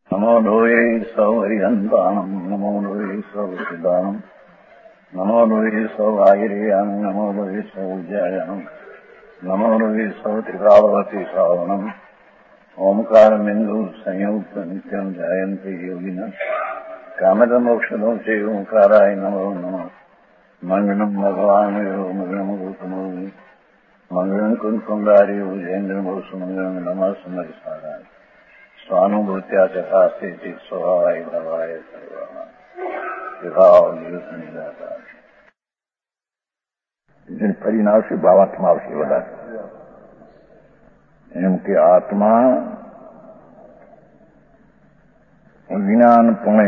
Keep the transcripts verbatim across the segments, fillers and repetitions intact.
नमो लोये सौहरिहन्तानम् नमो लोये सौसिदानम् नमो लोये सौभागिर्याम् नमो लोये सौज्यायाम् नमो लोये सौत्रिकावती श्रावणम् ओंकारमिन्दु संयुक्त नित्यम् जायन्ते योगिनः कामदमोक्षदो चे ओंकाराय नमो नमः मङ्गलम् भगवान् यो मङ्गलम् गौतमोऽग्नि मङ्गलम् कुन्कुण्डारि उजेन्द्रभूषमङ्गलम् नमः सुमरिसाराय स्वानुभूत्या चकास्ते स्वभावाय भवाय सर्वा नहीं जाता परिणाम से भावात्मा से बता एम के आत्मा ज्ञानपणे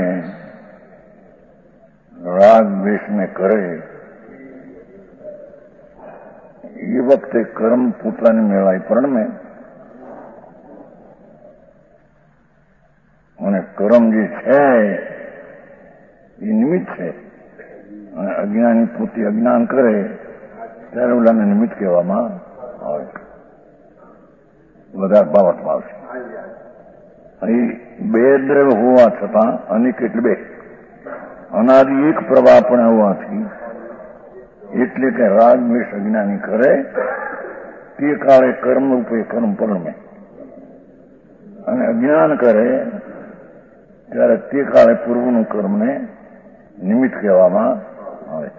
राग द्वेष में करे ये वक्त कर्म પોતાની મેળાય પરણમે અને કર્મ જે છે એ નિમિત્ત છે અને અજ્ઞાની પોતે અજ્ઞાન કરે ત્યારે ઓલાને નિમિત્ત કહેવામાં આવે વધારે બાબતમાં આવશે. અહીં બે દ્રવ્ય હોવા છતાં અનેક એટલે બે અનાદિ એક પ્રવાહ પણ હોવાથી એટલે કે રાગ દ્વેષ અજ્ઞાની કરે તે કાળે કર્મ રૂપે કર્મ પરણમે અને અજ્ઞાન કરે ત્યારે તે કાળે પૂર્વનું કર્મને નિમિત્ત કહેવામાં આવે.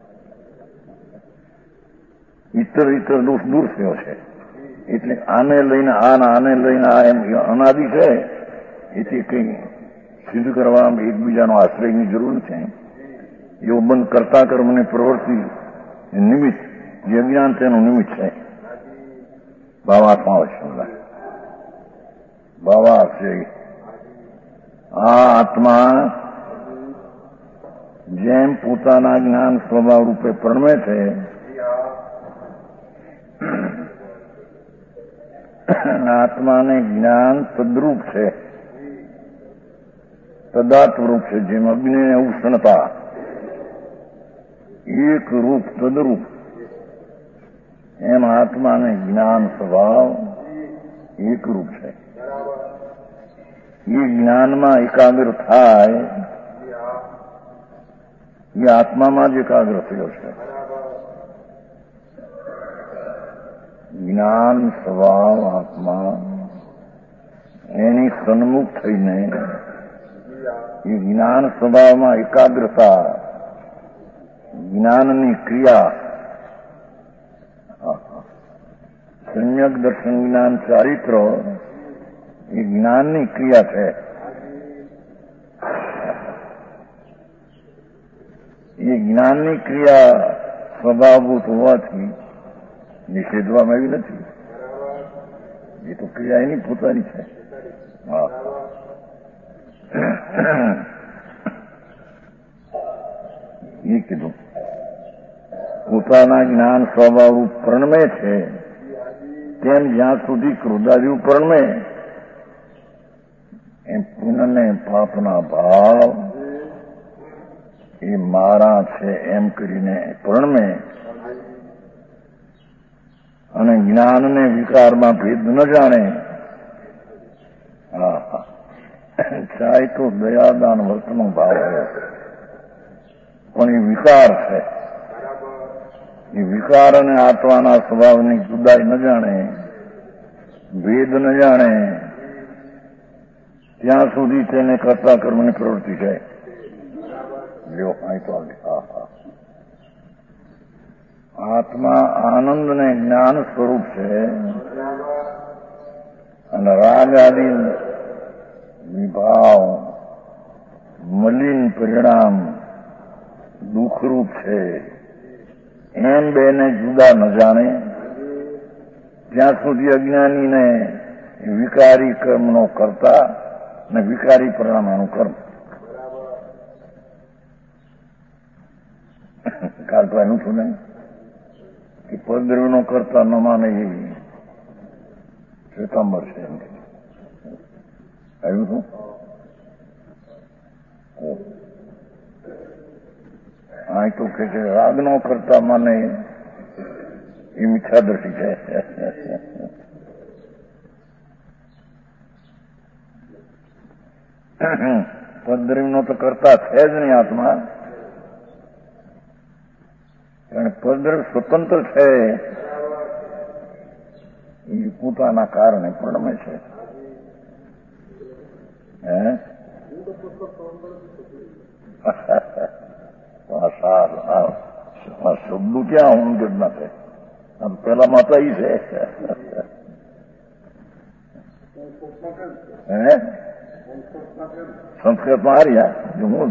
ઇતર ઇતર દોષ દૂર થયો છે એટલે આને લઈને આના આને લઈને આ એમ અનાદિ છે એથી કંઈ સિદ્ધ કરવામાં એકબીજાનો આશ્રયની જરૂર છે. એવો બંધ કરતા કર્મની પ્રવૃત્તિ નિમિત્ત જે અજ્ઞાન તેનું નિમિત્ત છે. ભાવાત્મા આવશે ભાવા આવશે આ આત્મા જેમ પોતાના જ્ઞાન સ્વભાવ રૂપે પરણમે છે આત્માને જ્ઞાન તદ્રૂપ છે તદાત્વરૂપ છે. જેમ અગ્નિને ઉષ્ણતા એક રૂપ તદરૂપ એમ આત્માને જ્ઞાન સ્વભાવ એક રૂપ છે. એ જ્ઞાનમાં એકાગ્ર થાય એ આત્મામાં જ એકાગ્ર થયો છે. જ્ઞાન સ્વભાવ આત્મા એની સન્મુખ થઈને એ જ્ઞાન સ્વભાવમાં એકાગ્રતા જ્ઞાનની ક્રિયા સમ્યક દર્શન જ્ઞાન ચારિત્ર એ જ્ઞાનની ક્રિયા છે. એ જ્ઞાનની ક્રિયા સ્વભાવભૂત હોવાથી નિષેધવામાં આવી નથી. એ તો ક્રિયા એની પોતાની છે. હા એ કીધું પોતાના જ્ઞાન સ્વભાવરૂપ પરણમે છે તેમ જ્યાં સુધી ક્રોધાદિ પરણમે એમ પુનઃને પાપના ભાવ એ મારા છે એમ કરીને પરણમે અને જ્ઞાનને વિકારમાં ભેદ ન જાણે. હા ચાહે તો દયાદાન વર્તનો ભાવ હોય પણ એ વિકાર છે. એ વિકાર અને આત્માના સ્વભાવની જુદાઈ ન જાણે ભેદ ન જાણે ત્યાં સુધી તેને કરતા કર્મની પ્રવૃત્તિ છે. લ્યો અહીં તો હા હા આત્મા આનંદ ને જ્ઞાન સ્વરૂપ છે અને રાગ આદિ વિભાવ મલિન પરિણામ દુઃખરૂપ છે. એમ બેને જુદા ન જાણે ત્યાં સુધી અજ્ઞાનીને વિકારી કર્મનો કરતા અને વિકારી પરિણામનું કર્મ. કાલ તો એનું છું ને કે પરદ્રવ્યનો કરતા ન માને એ શ્વેતાંબર છે એમ આવ્યું છું. આ તો કે છે રાગનો કરતા માને એ મિથ્યાદર્શી છે. પદ્ધતિનો તો કરતા છે જ નહીં આત્મા, કારણ પદ્ધતિ સ્વતંત્ર છે એ પોતાના કારણે પ્રણમે છે. હે શબ્દો ક્યાં હું જ ના છે, આમ પેલા માતા ઈ છે. હે સંસ્કૃતમાં હાર્યા જુઓ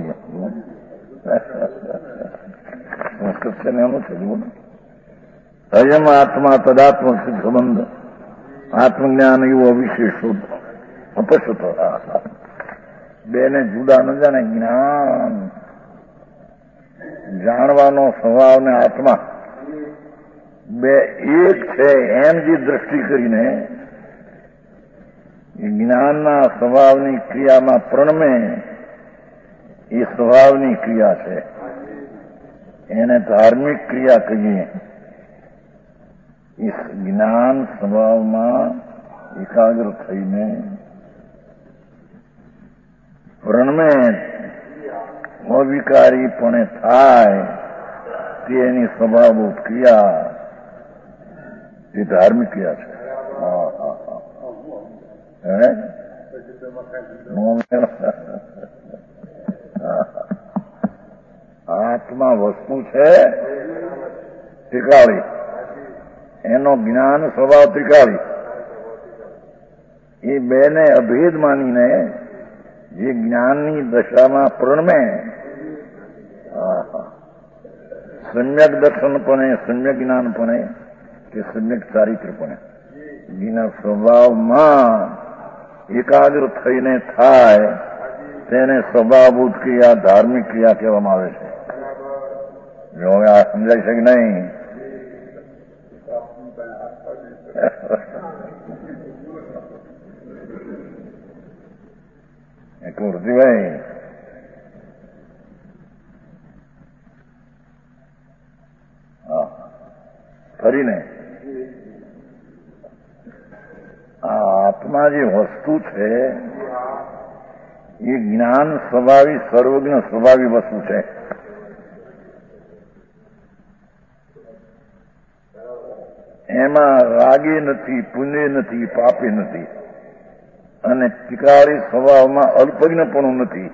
સંસ્કૃત છે ને એનું છે જુઓ. અયમ આત્મા તદાત્મક સંબંધ આત્મજ્ઞાન એવું અવિશેષ અપશુત બેને જુદા ન જાણે. જ્ઞાન જાણવાનો સ્વભાવ ને આત્મા બે એક છે એમ જે દ્રષ્ટિ કરીને જ્ઞાનના સ્વભાવની ક્રિયામાં પ્રણમે એ સ્વભાવની ક્રિયા છે, એને ધાર્મિક ક્રિયા કહીએ. એ જ્ઞાન સ્વભાવમાં એકાગ્ર થઈને પ્રણમે અવિકારીપણે થાય તે એની સ્વભાવભૂત ક્રિયા, એ ધાર્મિક ક્રિયા છે. હા હા હા હે આત્મા વસ્તુ છે ત્રિકાળી, એનો જ્ઞાન સ્વભાવ ત્રિકાળી. એ બેને અભેદ માનીને જે જ્ઞાનની દશામાં પ્રણમે સમ્યક દર્શનપણે, સમ્યક જ્ઞાનપણે કે સમ્યક ચારિત્રપણે એના સ્વભાવમાં એકાગ્ર થઈને થાય તેને સ્વભાવભૂત ક્રિયા, ધાર્મિક ક્રિયા કહેવામાં આવે છે. જો હવે આ સમજાય છે કે નહીં? કુર્તીભાઈ હા ફરીને આ આત્મા જે વસ્તુ છે એ જ્ઞાન સ્વભાવી, સર્વજ્ઞ સ્વભાવી વસ્તુ છે. એમાં રાગે નથી, પુણ્ય નથી, પાપે નથી, અને ત્રિકાળી સ્વભાવમાં અલ્પજ્ઞપણું નથી.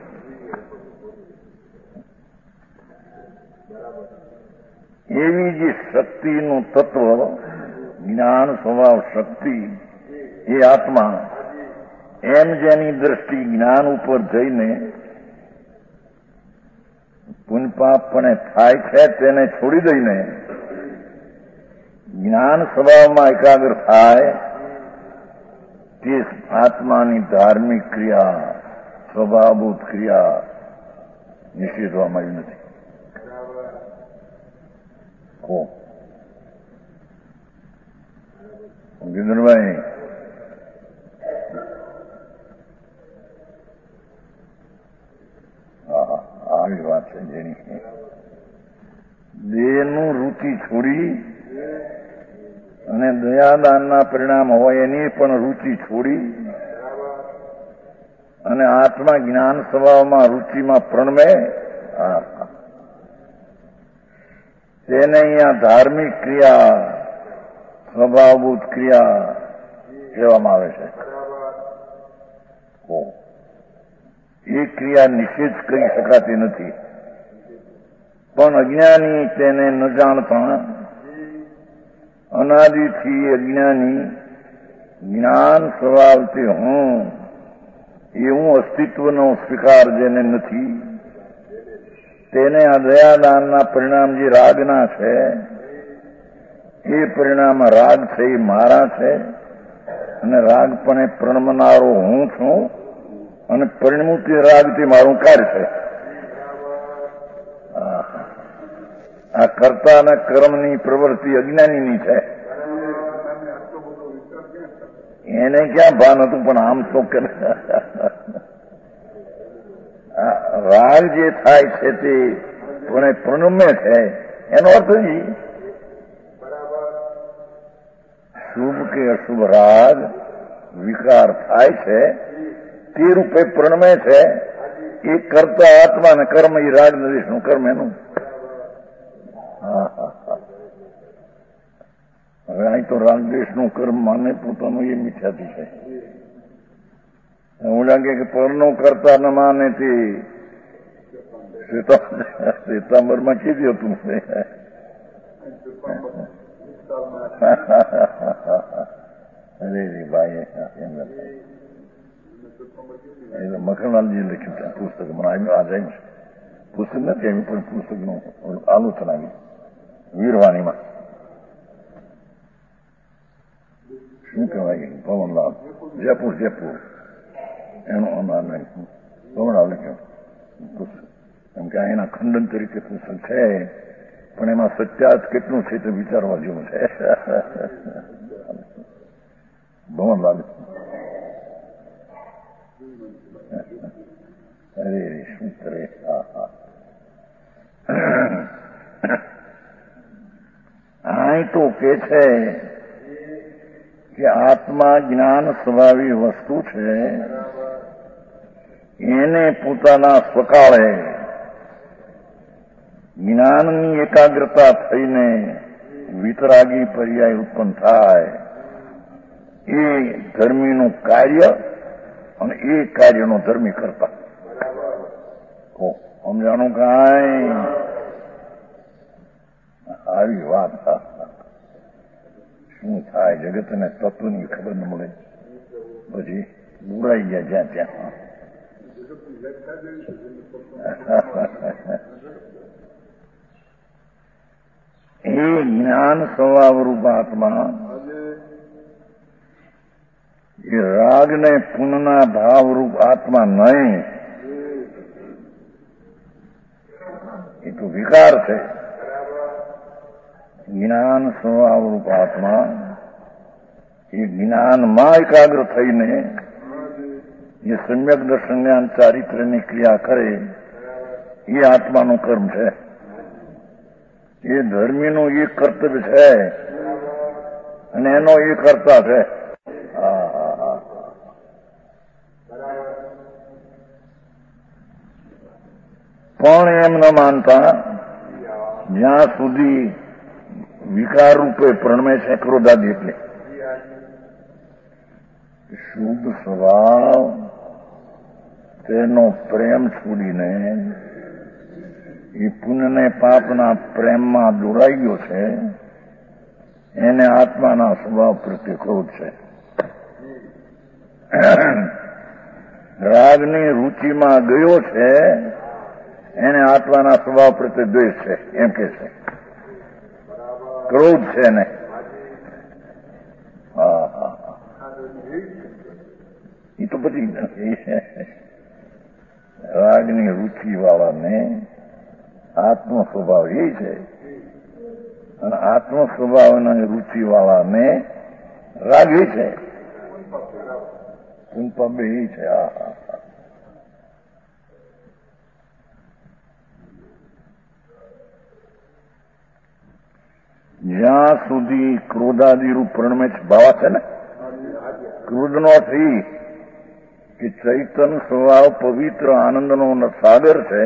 એવી જે શક્તિનું તત્વ, જ્ઞાન સ્વભાવ શક્તિ, એ આત્મા એમ જેની દ્રષ્ટિ જ્ઞાન ઉપર જઈને પુણ્યપાપપણે થાય છે તેને છોડી દઈને જ્ઞાન સ્વભાવમાં એકાગ્ર થાય તે આત્માની ધાર્મિક ક્રિયા, સ્વભાવભૂત ક્રિયા નિષેધવામાં આવી નથી. કો ગિંદરભાઈ આવી વાત છે જેની દેહનું રુચિ છોડી અને દયાદાનના પરિણામ હોય એની પણ રુચિ છોડી અને આત્મા જ્ઞાન સ્વભાવમાં રુચિમાં પ્રણમે તેને અહીંયા ધાર્મિક ક્રિયા, સ્વભાવભૂત ક્રિયા કહેવામાં આવે છે. એ ક્રિયા નિષેધ કરી શકાતી નથી, પણ અજ્ઞાની તેને ન જાણતા અનાદિથી અજ્ઞાની જ્ઞાન સ્વભાવથી હું એવું અસ્તિત્વનો સ્વીકાર જેને નથી, તેને આ દયાદાનના પરિણામ જે રાગના છે એ પરિણામ રાગ છે એ મારા છે, અને રાગપણે પ્રણમનારો હું છું, અને પરિણમું તે રાગથી મારું કાર્ય છે. આ કર્તા અને કર્મની પ્રવૃત્તિ અજ્ઞાનીની છે. એને ક્યાં ભાન હતું, પણ આમ તો રાગ જે થાય છે તે પણ પ્રણમે છે. એનો અર્થ જ શુભ કે અશુભ રાગ વિકાર થાય છે તે રૂપે પ્રણમે છે એ કરતા આત્મા ને કર્મ એ રાગ દ્વેષનું કર્મ એનું. હા હા હા હવે અહીં તો રાગ દ્વેષનું કર્મ માને પોતાનું એ મિથ્યાથી છે. એવું લાગે કે પરનો કરતા ન માને તે શ્વેતાંબરમાં કીધું હતું. અરે રે ભાઈ મખણલાલજી લખ્યું છે પુસ્તક. મને આવ્યું આજે આવ્યું છે પુસ્તક નથી આવ્યું પણ પુસ્તકનું આલોચના આવી વીરવાણીમાં. શું કહેવાય પવનલાલ જયપુર જયપુર એનું અનાર પવનલાલ લખ્યું પુસ્તક. એમ કે એના ખંડન તરીકે પુસ્તક છે પણ એમાં સત્યાર્થ કેટલું છે તે વિચારવા જેવું છે. ભવનલાલ અરે શું કરે. હા હા આ તો કે છે કે આત્મા જ્ઞાન સ્વભાવી વસ્તુ છે. એને પોતાના સ્વકાળે જ્ઞાનની એકાગ્રતા થઈને વિતરાગી પર્યાય ઉત્પન્ન થાય એ ધર્મીનું કાર્ય અને એ કાર્યનો ધર્મી કરતા. સમજાણું કાંઈ આવી વાત. શું થાય જગતને તત્વની ખબર ન મળે પછી દોરાઈ ગયા જ્યાં ત્યાં. એ જ્ઞાન સ્વભાવરૂપ આત્મા એ રાગ ને પુનના ભાવરૂપ આત્મા નહીં. એ તો વિકાર છે. જ્ઞાન સ્વભાવરૂપ આત્મા એ જ્ઞાનમાં એકાગ્ર થઈને એ સમ્યક દર્શન જ્ઞાન ચારિત્ર્યની ક્રિયા કરે એ આત્માનું કર્મ છે. એ ધર્મીનું એ કર્તવ્ય છે અને એનો એ કરતા છે. પણ એમ ન માનતા જ્યાં સુધી વિકાર રૂપે પ્રણમે છે ક્રોધાદી. એટલે શુદ્ધ સ્વભાવ તેનો પ્રેમ છોડીને એ પુણ્યને પાપના પ્રેમમાં જોડાઈ ગયો છે. એને આત્માના સ્વભાવ પ્રત્યે ક્રોધ છે. રાગની રુચિમાં ગયો છે એને આત્માના સ્વભાવ પ્રત્યે દ્વેષ છે. એમ કે છે ક્રોધ છે ને. હા હા એ તો બધી રાગની રુચિ વાળાને આત્મ સ્વભાવ એ છે અને આત્મ સ્વભાવના રુચિ વાળાને રાગ એ છે. કુંપા બે એ છે. હા હા જ્યાં સુધી ક્રોધાદિરૂપ પ્રણમે ભાવ છે ને ક્રોધનો અર્થ એ કે ચૈતન સ્વભાવ પવિત્ર આનંદનો સાગર છે.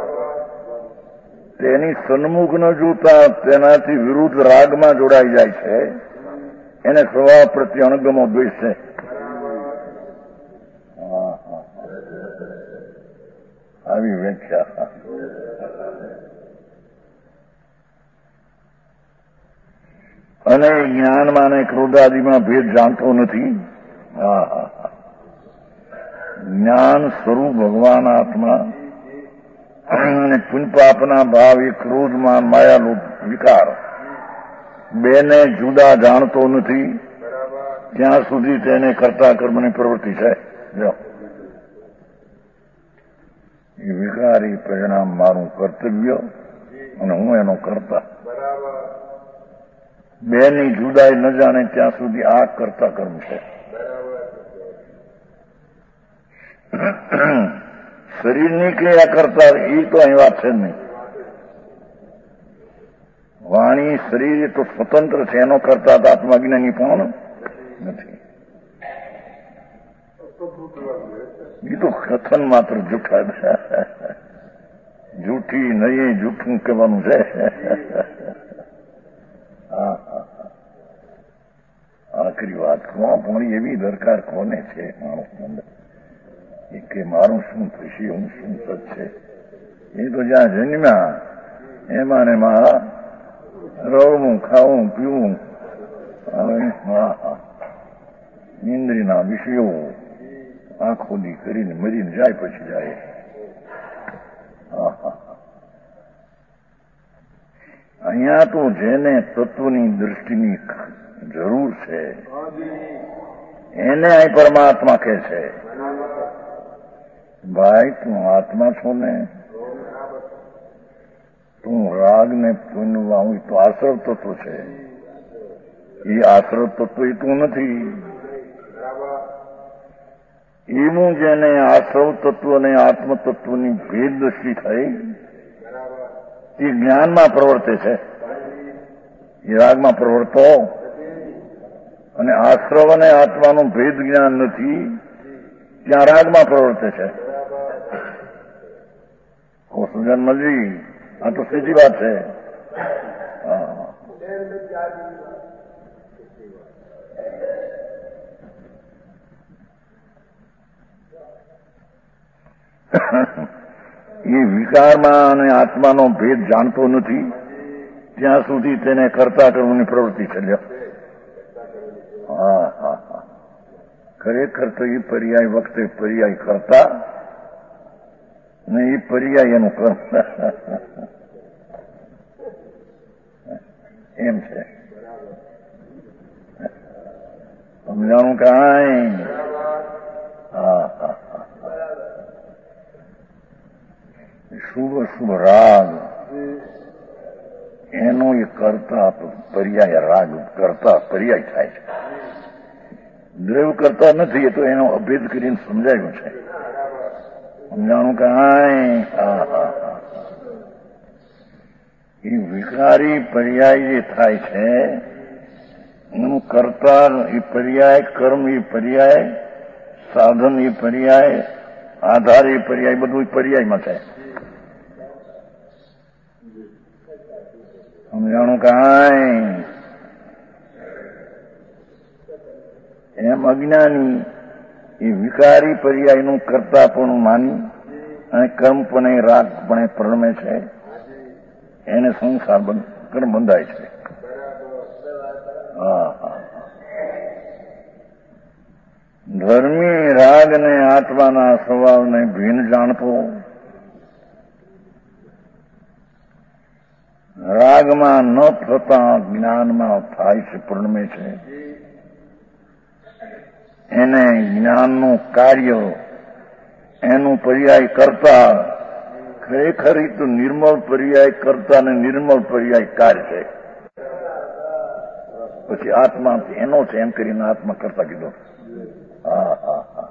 તેની સન્મુખ ન જોતા તેનાથી વિરુદ્ધ રાગમાં જોડાઈ જાય છે. એને સ્વભાવ પ્રત્યે અણગમો દ્વેષ છે. આવી વ્યાખ્યા. અને જ્ઞાનમાં ને ક્રોધાદિમાં ભેદ જાણતો નથી. જ્ઞાન સ્વરૂપ ભગવાન આત્મા અને પુણ્યપાપના ભાવ એ ક્રોધમાં માયાલોભ વિકાર બેને જુદા જાણતો નથી ત્યાં સુધી તેને કરતા કર્મની પ્રવૃત્તિ છે. જો એ વિકારી પરિણામ મારું કર્તવ્ય અને હું એનો કરતા. બેની જુદાઈ ન જાણે ત્યાં સુધી આ કરતા કર્મ છે. શરીરની ક્રિયા કરતા એ તો અહીં વાત છે નહીં. વાણી શરીર એ તો સ્વતંત્ર છે. એનો કરતા આત્મજ્ઞાની પણ નથી. એ તો કથન માત્ર જૂઠા જૂઠી નહીં જૂઠું કહેવાનું છે. આખરી વાત કોણ પણ એવી દરકાર કોને છે માણસ કે મારું શું થશે હું શું થશે. એ તો જ્યાં જન્મ્યા એમાં ને એમાં રવવું ખાવું પીવું ઇન્દ્રિયના વિષયો આંખો દી કરીને મરીને જાય પછી જાય. અહીંયા તો જેને તત્વની દૃષ્ટિની જરૂર છે એને અહીં પરમાત્મા કહે છે ભાઈ તું આત્મા છો ને, તું રાગ ને પુનવા હું તો આશ્રવ તત્વ છે. એ આશ્રવ તત્વ એ તું નથી. એવું જેને આશ્રવ તત્વ અને આત્મ તત્વની ભેદ દ્રષ્ટિ થઈ એ જ્ઞાનમાં પ્રવર્તે છે. એ રાગમાં પ્રવર્તો અને આશ્રવ અને આત્માનું ભેદ જ્ઞાન નથી ત્યાં રાગમાં પ્રવર્તે છે. સુજન મલજી આ તો સીધી વાત છે. એ વિકારમાં અને આત્માનો ભેદ જાણતો નથી ત્યાં સુધી તેને કરતા કરવાની પ્રવૃત્તિ છે. હા હા હા ખરેખર તો એ પર્યાય વખતે પર્યાય કરતા ને એ પર્યાય એનું કર્મ એમ છે. સમજાણું કાંઈ? હા હા શુભ શુભ રાગ એનો એ કરતા પર્યાય રાગ કરતા પર્યાય થાય છે. દ્રવ કરતા નથી એ તો એનો અભેદ કરીને સમજાયું છે. સમજાણું કાંઈ? હા હા હા એ વિકારી પર્યાય જે થાય છે એનું કરતા એ પર્યાય કર્મ એ પર્યાય સાધન એ પર્યાય આધાર એ પર્યાય બધું પર્યાયમાં થાય. સમજાણું કાંઈ? એમ અજ્ઞાની એ વિકારી પર્યાયનું કરતા પણ માની અને કર્મપણે રાગપણે પ્રણમે છે એને સંસાર કર્મ બંધાય છે. હા હા ધર્મી રાગ ને આત્માના સ્વભાવને ભિન્ન જાણતો રાગમાં ન થતા જ્ઞાનમાં થાય છે પ્રણમે છે એને જ્ઞાનનું કાર્ય એનું પર્યાય કરતા ખરેખર તો નિર્મળ પર્યાય કરતા ને નિર્મળ પર્યાય કાર્ય છે. પછી આત્મા એનો છે એમ કરીને આત્મા કરતા કીધો. હા હા હા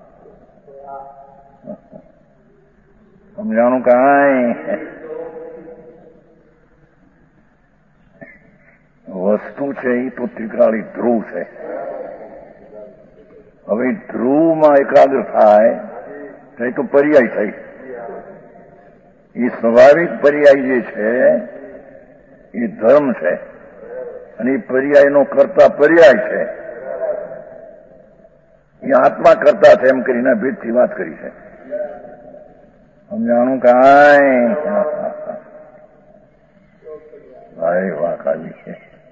સમજાણું કાંઈ? વસ્તુ છે એ તો ત્રિકાળી ધ્રુવ છે. હવે ધ્રુવમાં એકાગ્ર થાય તો એ તો પર્યાય થઈ. એ સ્વાભાવિક પર્યાય જે છે એ ધર્મ છે અને એ પર્યાયનો કરતા પર્યાય છે. એ આત્મા કરતા છે એમ કરીને ભેદથી વાત કરી છે. સમજાણું કાંઈ? ભાઈ વાહ ખાલી છે.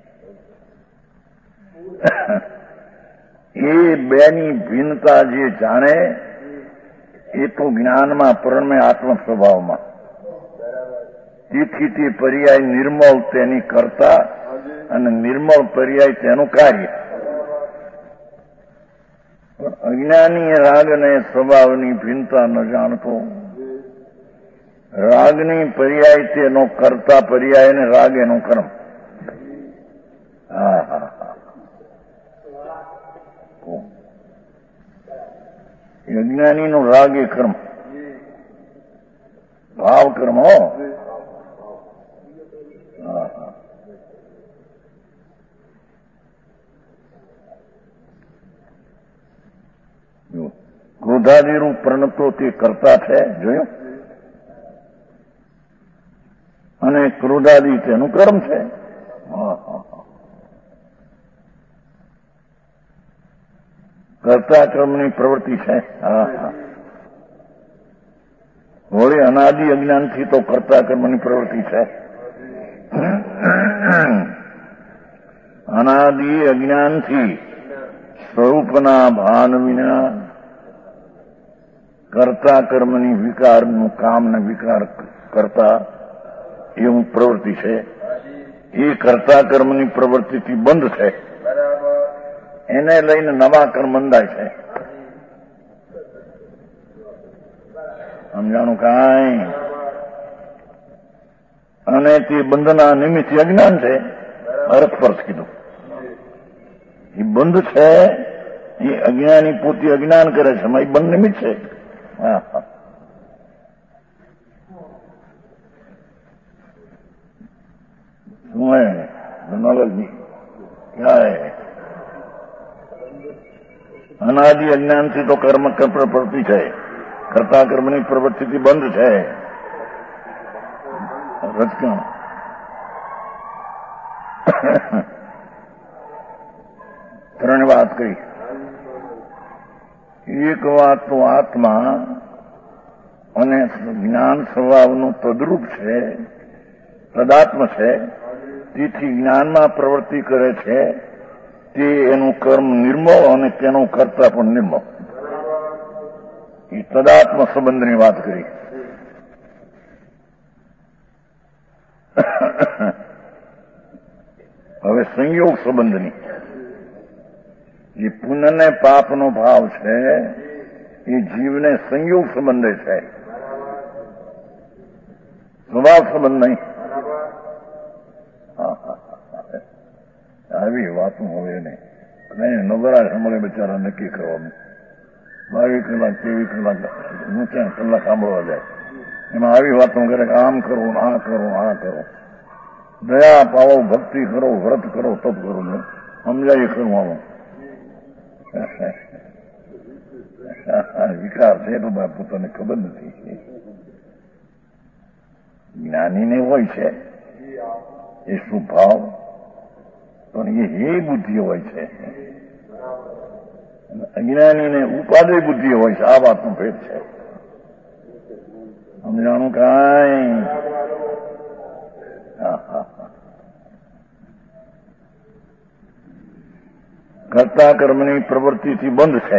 એ બેની ભિન્નતા જે જાણે એ તો જ્ઞાનમાં પ્રણમે આત્મ સ્વભાવમાં. તેથી તે પર્યાય નિર્મળ તેની કરતા અને નિર્મળ પર્યાય તેનું કાર્ય. પણ અજ્ઞાની રાગ અને સ્વભાવની ભિન્નતા ન જાણતો રાગની પર્યાય તેનો કરતા પર્યાય અને રાગ એનું કર્મ. હા હા હા અજ્ઞાનીનો રાગ એ કર્મ ભાવ કર્મ. હો હા હા ક્રોધાદિરૂપ પ્રણતો તે કરતા છે, જોયું? અને ક્રોધાદિ તેનું કર્મ છે. કર્તા કર્મની પ્રવૃત્તિ છે. હા હા વળી અનાદિ અજ્ઞાનથી તો કર્તા કર્મની પ્રવૃત્તિ છે. અનાદિ અજ્ઞાનથી સ્વરૂપના ભાન વિના કર્તા કર્મની વિકારનું કામને વિકાર કરતા એવું પ્રવૃત્તિ છે. એ કર્તા કર્મની પ્રવૃત્તિથી બંધ છે. એને લઈને નવા કર્મ બંધાય છે. સમજાણું કાંઈ? અને તે બંધના નિમિત્તે અજ્ઞાન છે. અરસ્પર્શ કીધું. એ બંધ છે, એ અજ્ઞાની પોતે અજ્ઞાન કરે છે, એ બંધ નિમિત્ત છે. હા હા શું હે નોલેજની ક્યાં હે? અનાદિ અજ્ઞાનથી તો કર્મ પ્રવૃત્તિ છે, કર્તા કર્મની પ્રવૃત્તિથી બંધ છે. રજકણ ત્રણ વાત કરી. એક વાત તો આત્મા અને જ્ઞાન સ્વભાવનું તદરૂપ છે, તદાત્મ છે. તેથી જ્ઞાનમાં પ્રવૃત્તિ કરે છે તે એનું કર્મ નિર્મળ અને તેનું કર્તા પણ નિર્મળ. એ તદાત્મ સંબંધની વાત કરી. હવે સંયોગ સંબંધની. જે પુણ્ય ને પાપનો ભાવ છે એ જીવને સંયોગ સંબંધે છે, સ્વભાવ સંબંધ નહીં. આવી વાતો હવે નહીં નબળા સમય બિચારા નક્કી કરવાનું. બાવીસ કલાક ત્રેવીસ કલાક હું ક્યાં કલાક સાંભળવા જાય. એમાં આવી વાતો કરે કે આમ કરવું, આ કરવું, આ કરવું. દયા પાવો, ભક્તિ કરો, વ્રત કરો, તપ કરો, સમજાય ખરું આવું. વિકાર છે તો પોતાને ખબર નથી. જ્ઞાનીને હોય છે એ શું ભાવ, પણ એ હે બુદ્ધિ હોય છે. અજ્ઞાનીને ઉપાદેય બુદ્ધિ હોય છે. આ વાતનો ભેદ છે. સમજાણું કાંઈ? કર્તા કર્મની પ્રવૃત્તિથી બંધ છે.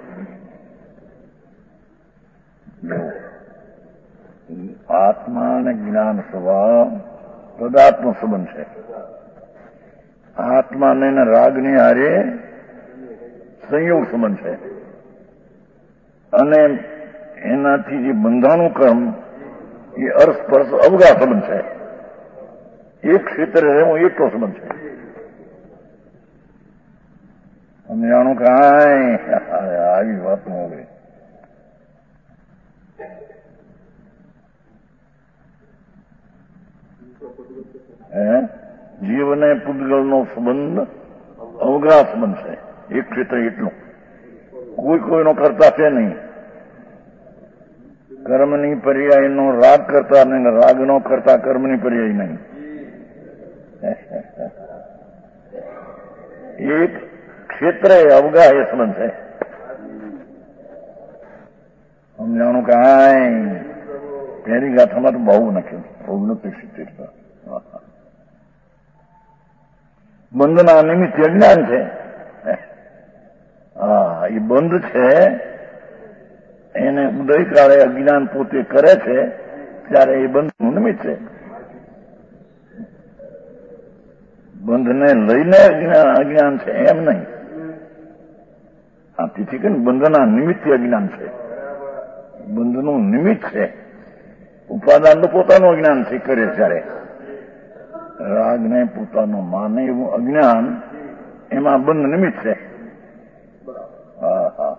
આત્મા અને જ્ઞાન સ્વભાવ તદાત્મ સંબંધ છે. આત્માને રાગની હારે સંયોગ સંબંધ છે અને એનાથી જે બંધાનું કર્મ એ અર્થસ્પર્શ અવગા સંબંધ છે. એક ક્ષેત્રે રહેવું એટલો સંબંધ છે. સમજાણું કાંઈ? આવી વાત ન હોય. હે જીવ અને પૂતગલનો સંબંધ અવગા સંબંધ છે. એક ક્ષેત્ર એટલું. કોઈ કોઈનો કરતા છે નહીં. કર્મની પર્યાયનો રાગ કરતા નહીં, રાગનો કરતા કર્મની પર્યાય નહીં. એક ક્ષેત્ર અવગા એ સંબંધ છે. સમજાણું કાંઈ? પહેલી ગાથામાં તો બહુ નાખ્યું, બહુ નથી શીખતા. બંધના નિમિત્તે અજ્ઞાન છે. હા, એ બંધ છે એને ઉદયકાળે અજ્ઞાન પોતે કરે છે ત્યારે એ બંધનું નિમિત્ત છે. બંધને લઈને અજ્ઞાન છે એમ નહીં. આ તેથી કે બંધના નિમિત્તે અજ્ઞાન છે. બંધનું નિમિત્ત છે. ઉપાદાન તો પોતાનું અજ્ઞાન છે કરે ત્યારે. રાગને પોતાનું માને એવું અજ્ઞાન એમાં બંધ નિમિત્ત છે. હા હા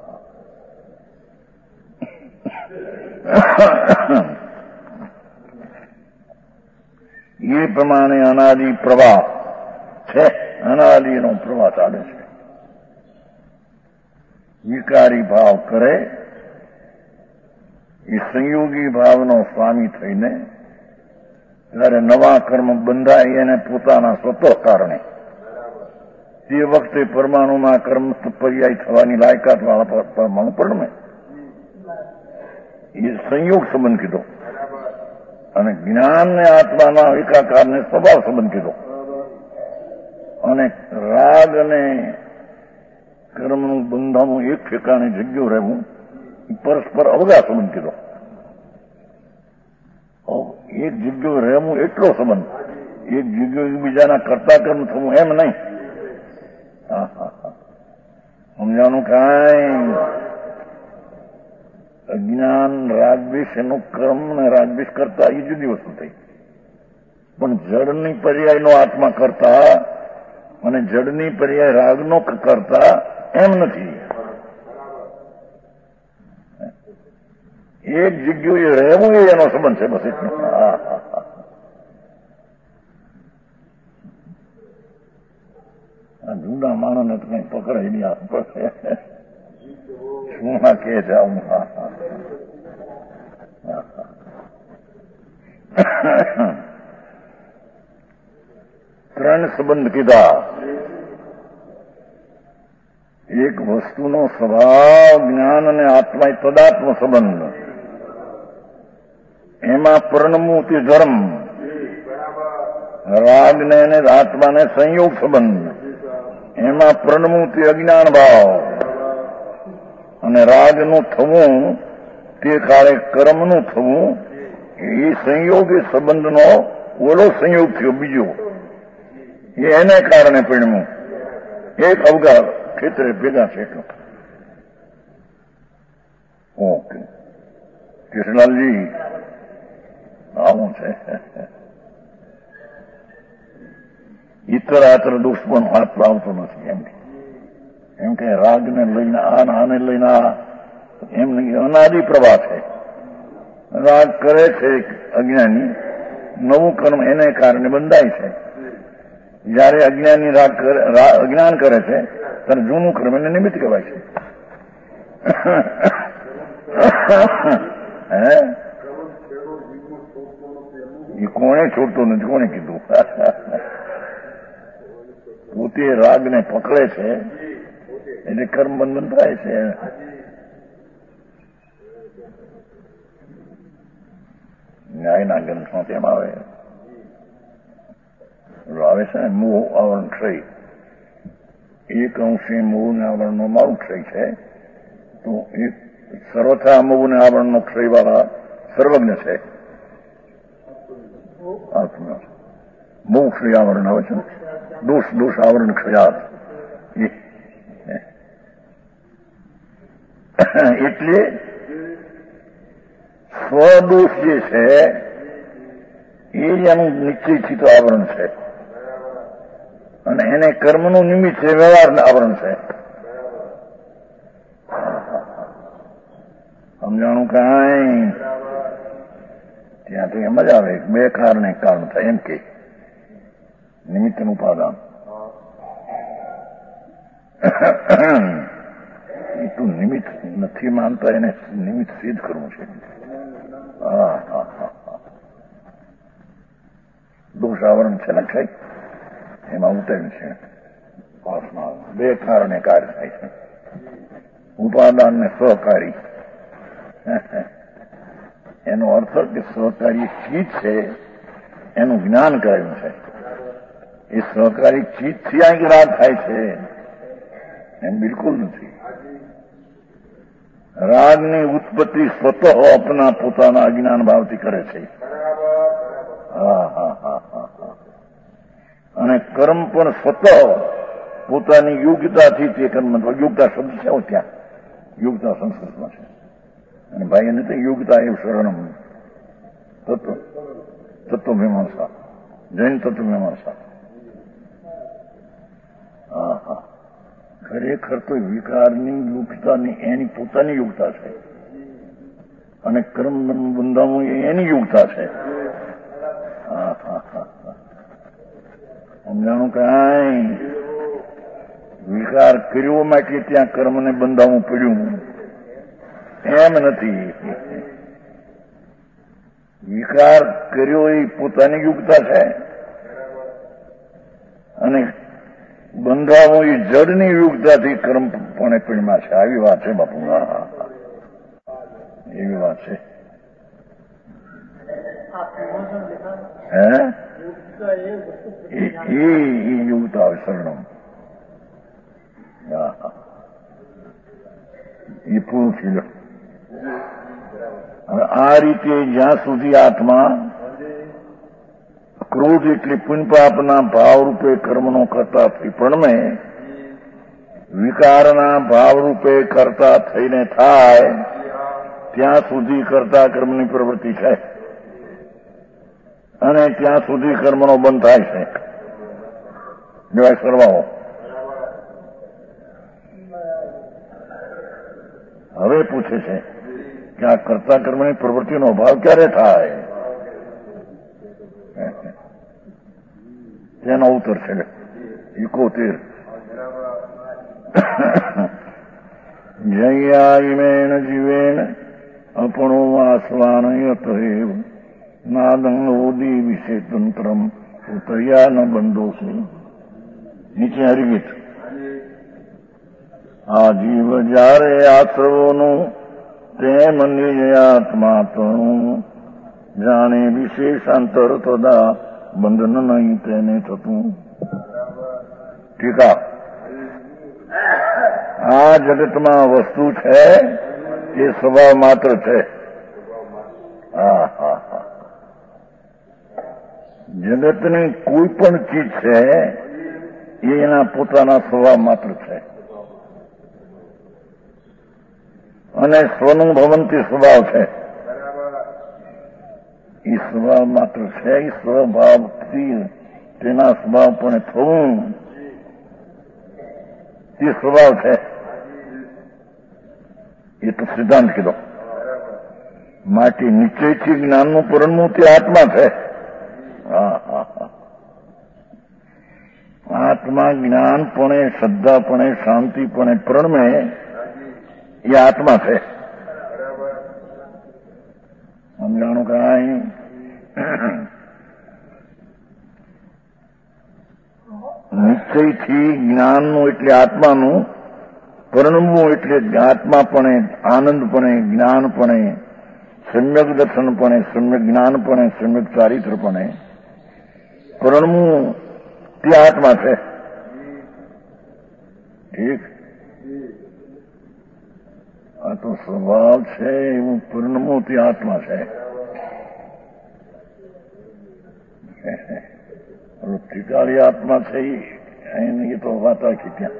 એ પ્રમાણે અનાદિ પ્રવાહ છે. અનાદિનો પ્રવાહ ચાલે છે. વિકારી ભાવ કરે એ સંયોગી ભાવનો સ્વામી થઈને ત્યારે નવા કર્મ બંધાય એને પોતાના સ્વતઃ કારણે તે વખતે પરમાણુમાં કર્મ પર્યાય થવાની લાયકાત વાળા પરમાણુ પરમે એ સંયોગ સંબંધ કીધો અને જ્ઞાનને આત્માના એકાકારને સ્વભાવ સંબંધ કીધો અને રાગ અને કર્મનું બંધાનું એક ઠેકાણે જગ્યો રહેવું પરસ્પર અવગા સંબંધ કીધો. એક જગ્યો રહેવું એટલો સંબંધ, એક જગ્યો બીજાના કરતા કર્મ થવું એમ નહીં. સમજાનું કાંઈ અજ્ઞાન રાગદ્વેષ એનું કર્મ ને રાગદ્વેષ કરતા એ જુદી વસ્તુ થઈ, પણ જડની પર્યાયનો આત્મા કરતા અને જડની પર્યાય રાગનો કરતા એમ નથી. એક જગ્યાએ રહેવું એ એનો સંબંધ છે બસ એટલું. જૂના માણસને તો કઈ પકડાય નહીં આપડે શું ના કે છે આવું. ત્રણ સંબંધ કીધા. એક વસ્તુનો સ્વભાવ જ્ઞાન અને આત્મા તદાત્મ સંબંધ, એમાં પરણવું તે ધર્મ, રાગને અને આત્માને સંયોગ સંબંધ, એમાં પરણવું તે અજ્ઞાન ભાવ અને રાગનું થવું તે કાળે કર્મનું થવું એ સંયોગ એ સંબંધનો ઓલો સંયોગ થયો બીજો એ એને કારણે પરિણમ્યું. એક અવગાહ ક્ષેત્રે ભેગા છે એટલું. ઓકે કૃષ્ણલાલજી આવું છે. ઇતર આતર દોષ પણ હાથ લાવતો નથી એમ એમ કે રાગને લઈને આ આને લઈને આ એમ નહીં. અનાદિ પ્રવાહ છે. રાગ કરે છે અજ્ઞાની, નવું કર્મ એને કારણે બંધાય છે. જયારે અજ્ઞાની રાગ અજ્ઞાન કરે છે ત્યારે જૂનું કર્મ એને નિમિત્ત કહેવાય છે. હે એ કોણે છોડતો નથી, કોણે કીધું? પોતે રાગને પકડે છે એટલે કર્મ બંધન થાય છે. ન્યાયના ગ્રંથમાં તેમ આવે આવે છે ને મોહ આવરણ ક્ષય. એક અંશે મોહને આવરણનો મારું ક્ષય છે તો એક સર્વથા મોહને આવરણનો ક્ષય વાળા સર્વજ્ઞ છે. મોહ ક્ષય આવરણ આવે છે, દોષ દોષ આવરણ ક્ષયાત. એટલે સ્વદોષ જે છે એ એનું નિશ્ચિત આવરણ છે અને એને કર્મનું નિમિત્ત છે, વ્યવહારના આવરણ છે. સમજાણું કાંઈ? ત્યાં તો એમ જ આવે બે કારણે કારણ થાય એમ કે નિમિત્તનું ઉપાદાન. એ તો નિમિત્ત નથી માનતા, એને નિમિત્ત સિદ્ધ કરવું છે. હા હા હા દોષ આવરણ છે ને ક્ષય એમાં ઉતર્યું છે. બે કારણે કાર્ય થાય છે, ઉપાદાન ને સહકારી. એનો અર્થ કે સહકારી ચીજ છે એનું જ્ઞાન કરાયું છે. એ સહકારી ચીજથી આ રાગ થાય છે એમ બિલકુલ નથી. રાગની ઉત્પત્તિ સ્વતઃ અપના પોતાના અજ્ઞાન ભાવથી કરે છે. હા હા હા હા હા અને કર્મ પણ સ્વતઃ પોતાની યોગ્યતાથી તે કર્મ. યોગ્યતા શબ્દ છે ત્યાં, યોગ્યતા સંસ્કૃતમાં છે અને ભાઈ એને તો યોગ્યતા એવું શરણમ તત્વ તત્વમીમાંસા, જૈન તત્વમીમાંસા. હા હા ખરેખર તો વિકારની યોગ્યતાની એની પોતાની યોગ્યતા છે અને કર્મ બંધાવું એની યોગ્યતા છે. હા હા હા સમજાણું કાંઈ? વિકાર કર્યો માટે ત્યાં કર્મને બંધાવવું પડ્યું એમ નથી. વિકાર કર્યો એ પોતાની યુક્તા છે અને બંધાવું એ જડની યુક્તાથી કર્મ પણ પીણમાં છે. આવી વાત છે બાપુ. એવી વાત છે. હે એ યુક્તા આવે શરણમ. એ પૂરું થઈ ગયું. હવે આ રીતે જ્યાં સુધી આત્મા ક્રોધ એટલે પુણ્યપાપના ભાવરૂપે કર્મનો કરતા ત્રિપણમે વિકારના ભાવરૂપે કરતા થઈને થાય ત્યાં સુધી કરતા કર્મની પ્રવૃત્તિ છે અને ત્યાં સુધી કર્મનો બંધ થાય છે. જેવા સર્વાઓ હવે પૂછે છે કે આ કરતા કર્મની પ્રવૃત્તિનો અભાવ ક્યારે થાય? તેનો ઉત્તર છે એકોતેર. જયાયમેણ જીવેણ અપણો વાસવાનયત નાદં ઓદી વિશે તંત્રમ ઉતર્યા ન બંધોશું. નીચે હરિગીત. આ જીવ જ્યારે આશ્રવોનું તેમ નિજયાત્મા તણું જાણે વિશેષાંતર તદા બંધન નહીં તેને થતું. ટીકા. આ જગતમાં વસ્તુ છે એ સ્વભાવ માત્ર છે. હા હા હા. જગતની કોઈ પણ ચીજ છે એ એના પોતાના સ્વભાવ માત્ર છે અને સ્વનું ભવંતી સ્વભાવ છે. એ સ્વભાવ માત્ર છે. એ સ્વભાવથી તેના સ્વભાવ પણ થવું એ સ્વભાવ છે. એ તો સિદ્ધાંત કીધો. માટે નિશ્ચયથી જ્ઞાનનું પરિણમું તે આત્મા છે. હા હા હા. આત્મા જ્ઞાનપણે, શ્રદ્ધાપણે, શાંતિપણે પ્રણમે એ આત્મા છે. સમજાણું કાંઈ? નિશ્ચયથી જ્ઞાનનું એટલે આત્માનું પરિણમવું એટલે આત્માપણે, આનંદપણે, જ્ઞાનપણે, સમ્યક દર્શનપણે, સમ્યક જ્ઞાનપણે, સમ્યક ચારિત્રપણે પરિણમવું તે આત્મા છે. ઠીક. આ તો સ્વભાવ છે એવું પરિણમવું તે આત્મા છે. ત્રિકાળી આત્મા છે એ તો વાત આખી ત્યાં.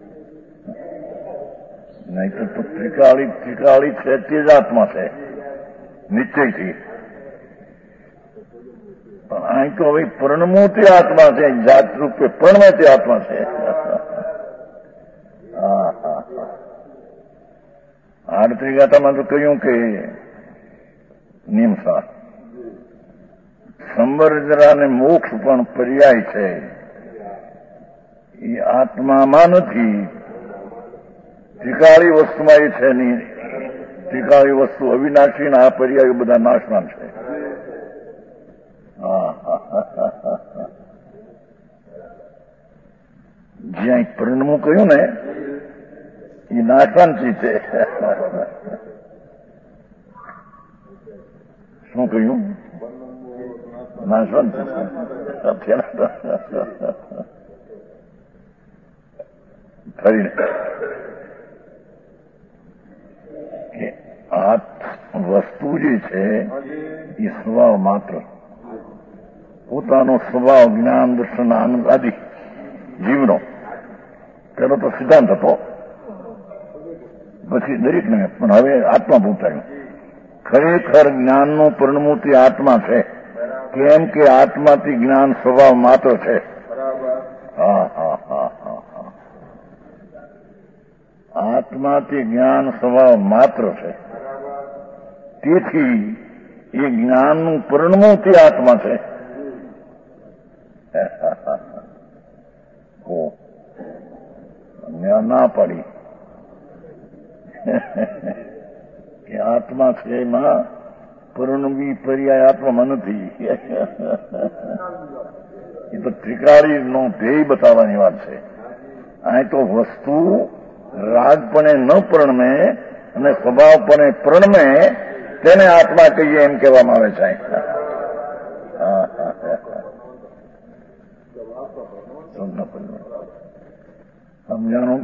નહીં તો ત્રિકાળી ત્રિકાળી છે તે જ આત્મા છે નિશ્ચયથી. પણ અહીં તો હવે પરિણમો તે આત્મા છે. જાત રૂપે પરણમે તે આત્મા છે. હા હા હા. આડત્રી ગાથામાં તો કહ્યું કે નિયમસાર સંવર્જરા અને મોક્ષ પણ પર્યાય છે. એ આત્મામાં નથી. ત્રિકાળી વસ્તુમાં એ છે નહીં. ત્રિકાળી વસ્તુ અવિનાશી આ પર્યાય બધા નાશવાન છે. જ્યાં પરિણમું કહ્યું ને એ નાશવાન ચીજ છે. શું કહ્યું? નાશવાન ફરીને આ વસ્તુ જે છે એ સ્વભાવ માત્ર, પોતાનો સ્વભાવ, જ્ઞાન, દર્શન, આનંદ આદિ જીવનો પેલો તો સિદ્ધાંત હતો. પછી દરેકને પણ હવે આત્મા પૂછાયું. ખરેખર જ્ઞાનનું પરિણમૂતિ આત્મા છે. કેમ કે આત્માથી જ્ઞાન સ્વભાવ માત્ર છે. હા હા હા હા હા. આત્માથી જ્ઞાન સ્વભાવ માત્ર છે. તેથી એ જ્ઞાનનું પરિણમૂતિ આત્મા છે. ના પાડી કે આત્મા છે એમાં પરણવી પર્યાય આત્મામાં નથી. એ તો ત્રિકાળીનો ધ્યેય બતાવવાની વાત છે. અહીં તો વસ્તુ રાગપણે ન પરણમે અને સ્વભાવપણે પરણમે તેને આત્મા કહીએ એમ કહેવામાં આવે છે. સમજાણું?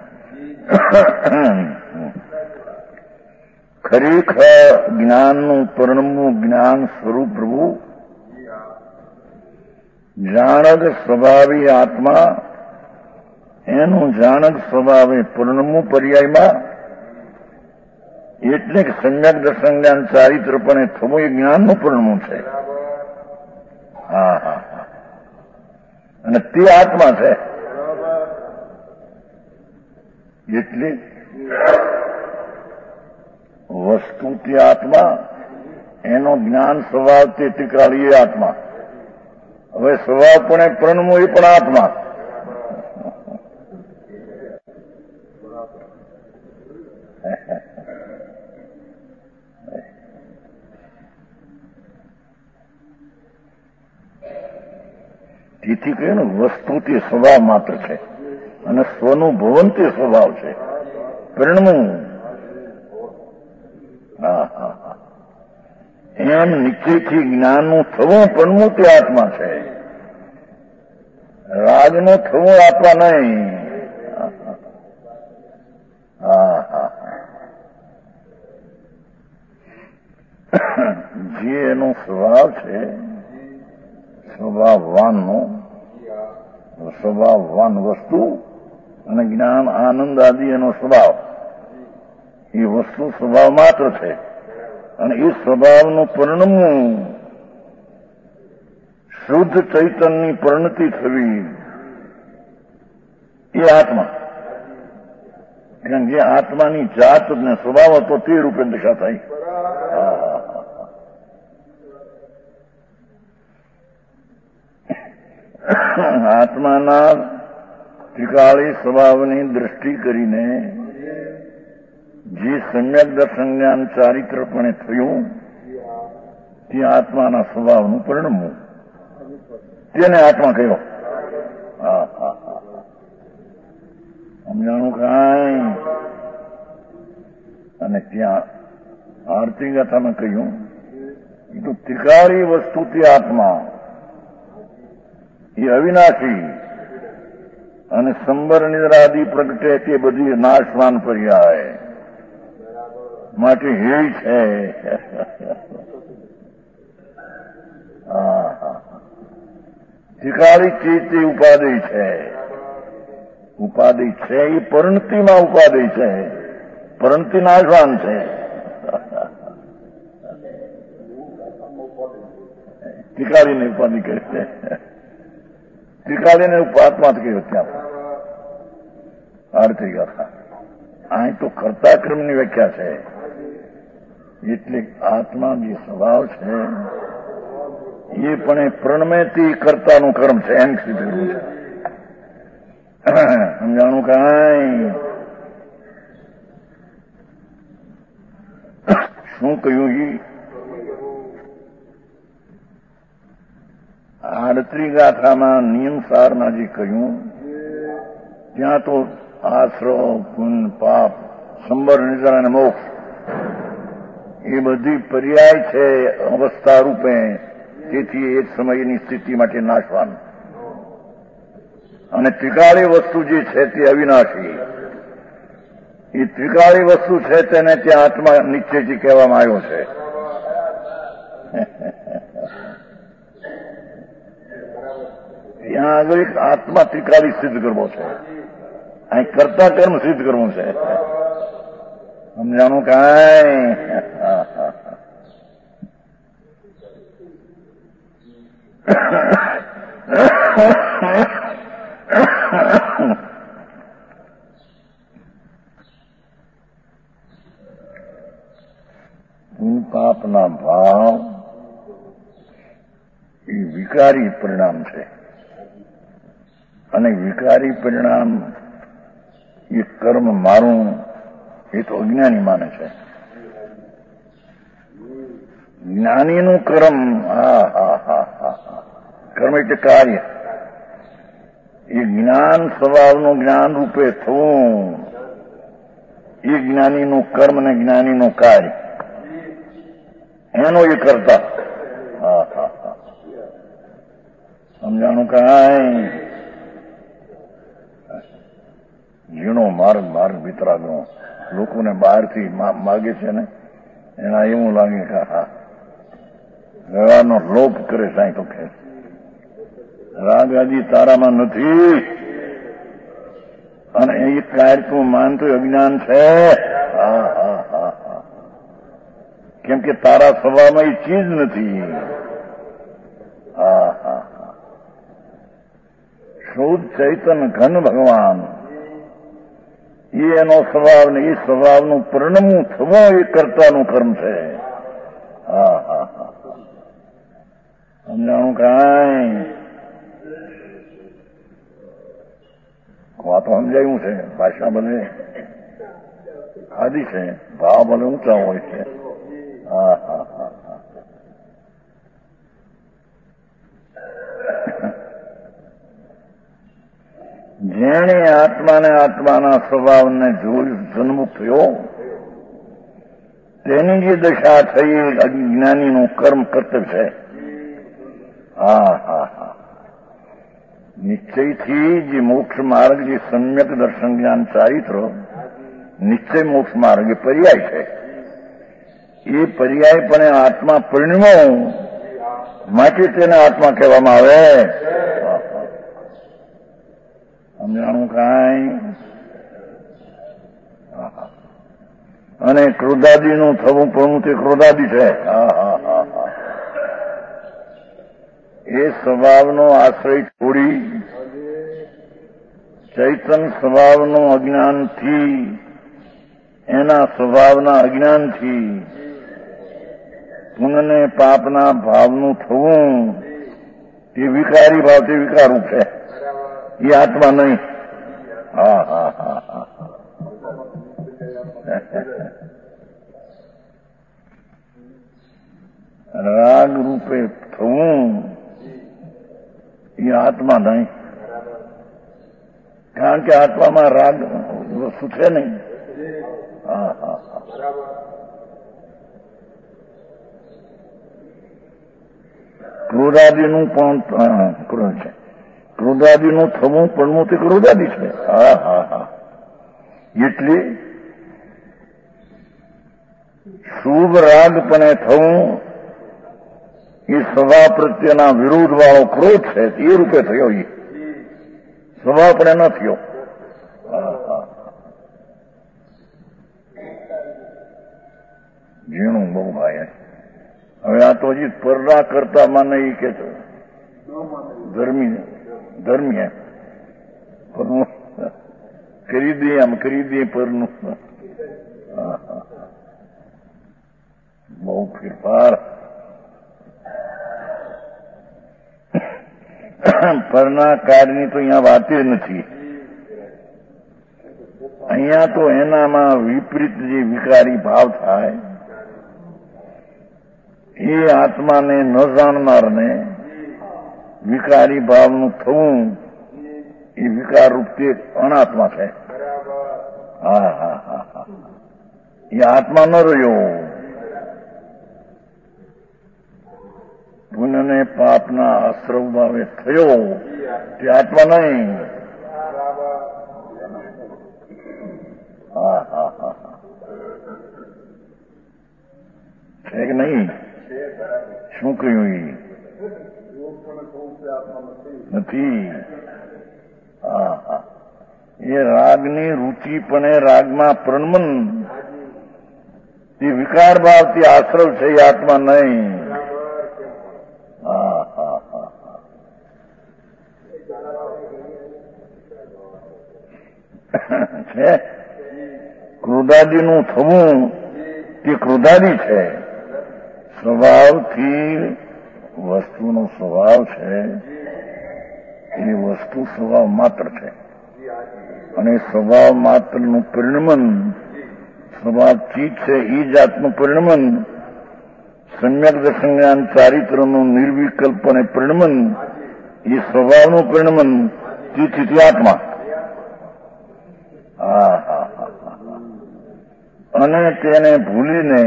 ખરેખર જ્ઞાનનું પરણવું જ્ઞાન સ્વરૂપ પ્રભુ જાણક સ્વભાવી આત્મા એનું જાણક સ્વભાવે પરણવું પર્યાયમાં એટલે કે સમ્યક દર્શન જ્ઞાન ચારિત્રપણે થવું એ જ્ઞાનનું પરણવું છે. હા હા હા અને તે આત્મા છે. એટલે વસ્તુ તે આત્મા, એનો જ્ઞાન સ્વભાવ તે ત્રિકાળી આત્મા. હવે સ્વભાવપણે પરણવું એ પણ આત્મા. તેથી કહ્યું ને વસ્તુ તે સ્વભાવ માત્ર છે અને સ્વનું ભવન તે સ્વભાવ છે. પરણવું હા હા હા એમ નિશ્ચયથી જ્ઞાનનું થવું પરણવું તે આત્મા છે. રાજનું થવું આત્મા નહીં. હા હા જે એનો સ્વભાવ છે સ્વભાવવાનનો સ્વભાવવાન વસ્તુ અને જ્ઞાન આનંદ આદિ એનો સ્વભાવ, એ વસ્તુ સ્વભાવ માત્ર છે અને એ સ્વભાવનું પરિણમવું શુદ્ધ ચૈતન્યની પરિણતિ થવી એ આત્મા. કારણ કે આત્માની જાત ને સ્વભાવ હતો તે રૂપે દિશા થાય. આત્માના ત્રિકાળી સ્વભાવની દ્રષ્ટિ કરીને જે સમ્યક દર્શન જ્ઞાન ચારિત્રપણે થયું તે આત્માના સ્વભાવનું પરિણમવું તેને આત્મા કહ્યો. હા હા હા સમજાણું કાંઈ? અને ત્યાં આરતી ગાથામાં કહ્યું એ તો ત્રિકાળી વસ્તુ તે આત્મા એ અવિનાશી અને સંબર નિદ્રાદિ પ્રગટે તે બધી નાશવાન પર્યાય માટે હે છે. ત્રિકાળી ચીજ તે ઉપાધિ છે. ઉપાધિ છે એ પરિણતિમાં ઉપાધિ છે. પરિણતિ નાશવાન છે. ત્રિકાળીને ઉપાધિ કહે છે. ત્રિકાળીને આત્મા કહ્યું ત્યાં આરતી ગાથા. અહીં તો કર્તા ક્રમની વ્યાખ્યા છે. એટલે આત્મા જે સ્વભાવ છે એ પણ પ્રણમેથી કર્તાનું કર્મ છે એમ સિદ્ધ કરવું છે. સમજાણું કાંઈ? શું કહ્યું? એ આડત્રી ગાથામાં નિયમસારમાં જે કહ્યું ત્યાં તો આશ્રવ પુન પાપ સંબર નિર્જળ અને મોક્ષ એ બધી પર્યાય છે અવસ્થા રૂપે. તેથી એક સમયની સ્થિતિ માટે નાશવાન. અને ત્રિકાળી વસ્તુ જે છે તે અવિનાશી. એ ત્રિકાળી વસ્તુ છે તેને ત્યાં આત્મા નિશ્ચયથી કહેવામાં આવ્યો છે. ત્યાં આગળ એક આત્મા ત્રિકાળી સિદ્ધ કરવો છે. અહીં કર્તા કર્મ સિદ્ધ કરવું છે. સમજાણું કાંઈ? પાપના ભાવ એ વિકારી પરિણામ છે અને વિકારી પરિણામ એ કર્મ મારું એ તો અજ્ઞાની માને છે. જ્ઞાનીનું કર્મ, હા હા હા હા કર્મ એટલે કાર્ય. એ જ્ઞાન સ્વભાવનું જ્ઞાન રૂપે થવું એ જ્ઞાનીનું કર્મ ને જ્ઞાનીનું કાર્ય એનો એ કરતા. હા હા હા સમજાણું કાંઈ? ઝીણો માર્ગ માર્ગ વિતરાગનો લોકોને બહારથી માગે છે ને એના એવું લાગે કે હા વ્યવહારનો લોપ કરે સાંઈ તો કે રાગ આદિ તારામાં નથી અને એ કાર્ય તું માનતું અજ્ઞાન છે. હા હા હા હા કેમ કે તારા સ્વભાવમાં એ ચીજ નથી. હા હા હા શુદ્ધ ચૈતન ઘન ભગવાન એ એનો સ્વભાવ ને એ સ્વભાવનું પરિણમવું થવું એ કર્તાનું કર્મ છે. હા હા હા સમજાણું કાંઈ? વાતો સમજાયું છે. ભાષા ભલે ખાધી છે, ભાવ ભલે ઊંચા હોય છે. હા હા હા હા જેણે આત્માને આત્માના સ્વભાવને જોયું સન્મુખ થયો તેની જે દશા થઈ એ અજ્ઞાનીનું કર્મ કર્તવ્ય છે. હા હા હા નિશ્ચયથી જે મોક્ષ માર્ગ જે સમ્યક દર્શન જ્ઞાન ચારિત્ર નિશ્ચય મોક્ષ માર્ગ એ પર્યાય છે. એ પર્યાયપણે આત્મા પરિણમો માટે તેને આત્મા કહેવામાં આવે. સમજાણું કાંઈ? અને ક્રોધાદિનું થવું પણ તે ક્રોધાદિ છે. હા હા હા હા એ સ્વભાવનો આશ્રય છોડી ચૈતન સ્વભાવનું અજ્ઞાનથી એના સ્વભાવના અજ્ઞાનથી પુણ્યને પાપના ભાવનું થવું તે વિકારી ભાવ તે વિકારરૂપ છે. એ આત્મા નહીં. હા હા હા હા રાગ રૂપે થવું એ આત્મા નહીં. કારણ કે આત્મામાં રાગ વસ્તુ છે નહીં. હા હા હા ક્રોધાદિનું પણ ક્રોધ છે. ક્રોધાદિનું થવું પણ તે ક્રોધાદિ છે. હા હા હા એટલે શુભ રાગપણે થવું એ સ્વભાવ પ્રત્યેના વિરોધ વાળો ક્રોધ છે. એ રૂપે થયો. એ સ્વભાવ પણ ન થયો. ઝીણું બહુ ભાઈ. હવે આ તો હજી પરરા કરતા માને એ કે ધર્મી ધર્મી એમ પરનું ખરીદીએ આમ ખરીદીએ પરનું બહુ ફેરફાર. પરના કાર્યની તો અહીંયા વાત જ નથી. અહીંયા તો એનામાં વિપરીત જે વિકારી ભાવ થાય એ આત્માને ન જાણનારને વિકારી ભાવનું થવું એ વિકાર રૂપ તે અનાત્મા છે. હા હા હા હા એ આત્મા ન રહ્યો. પુણ્યને પાપના આશ્રવ ભાવે થયો તે આત્મા નહીં. હા હા હા છે કે નહીં? શું કહ્યું? એ નથી. હા હા એ રાગની રુચિપણે રાગમાં પ્રણમન તે વિકાર ભાવ તે આશ્રવ છે. એ આત્મા નહીં. હા હા હા છે. ક્રોધાદિનું થવું તે ક્રોધાદિ છે. સ્વભાવથી વસ્તુનો સ્વભાવ છે એ વસ્તુ સ્વભાવ માત્ર છે અને સ્વભાવ માત્રનું પરિણમન સ્વભાવ ચીજ છે. એ જાતનું પરિણમન સમ્યક દર્શન જ્ઞાન ચારિત્રનું નિર્વિકલ્પને પરિણમન, એ સ્વભાવનું પરિણમન, તેથી આત્મા. હા હા હા. અને તેને ભૂલીને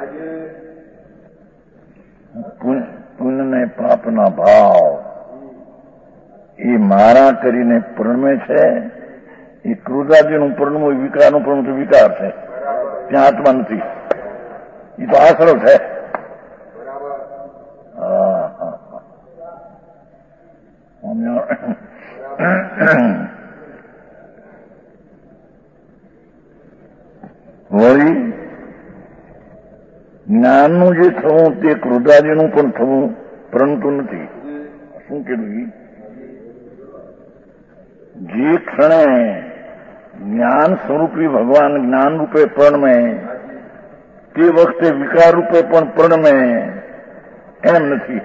પુણ્ય ને પાપના ભાવ એ મારા કરીને પ્રણમે છે. એ ક્રોધાદીનું પરણવું વિકારનું પરણવું તો વિકાર છે, ત્યાં આત્મા નથી. એ તો આશરો છે. હા હા વળી જ્ઞાનનું જે થવું તે ક્રોધાદીનું પણ થવું પરંતુ નથી. શું કીધું? જે ક્ષણે જ્ઞાન સ્વરૂપી ભગવાન જ્ઞાન રૂપે પ્રણમે તે વખતે વિકાર રૂપે પણ પ્રણમે એમ નથી.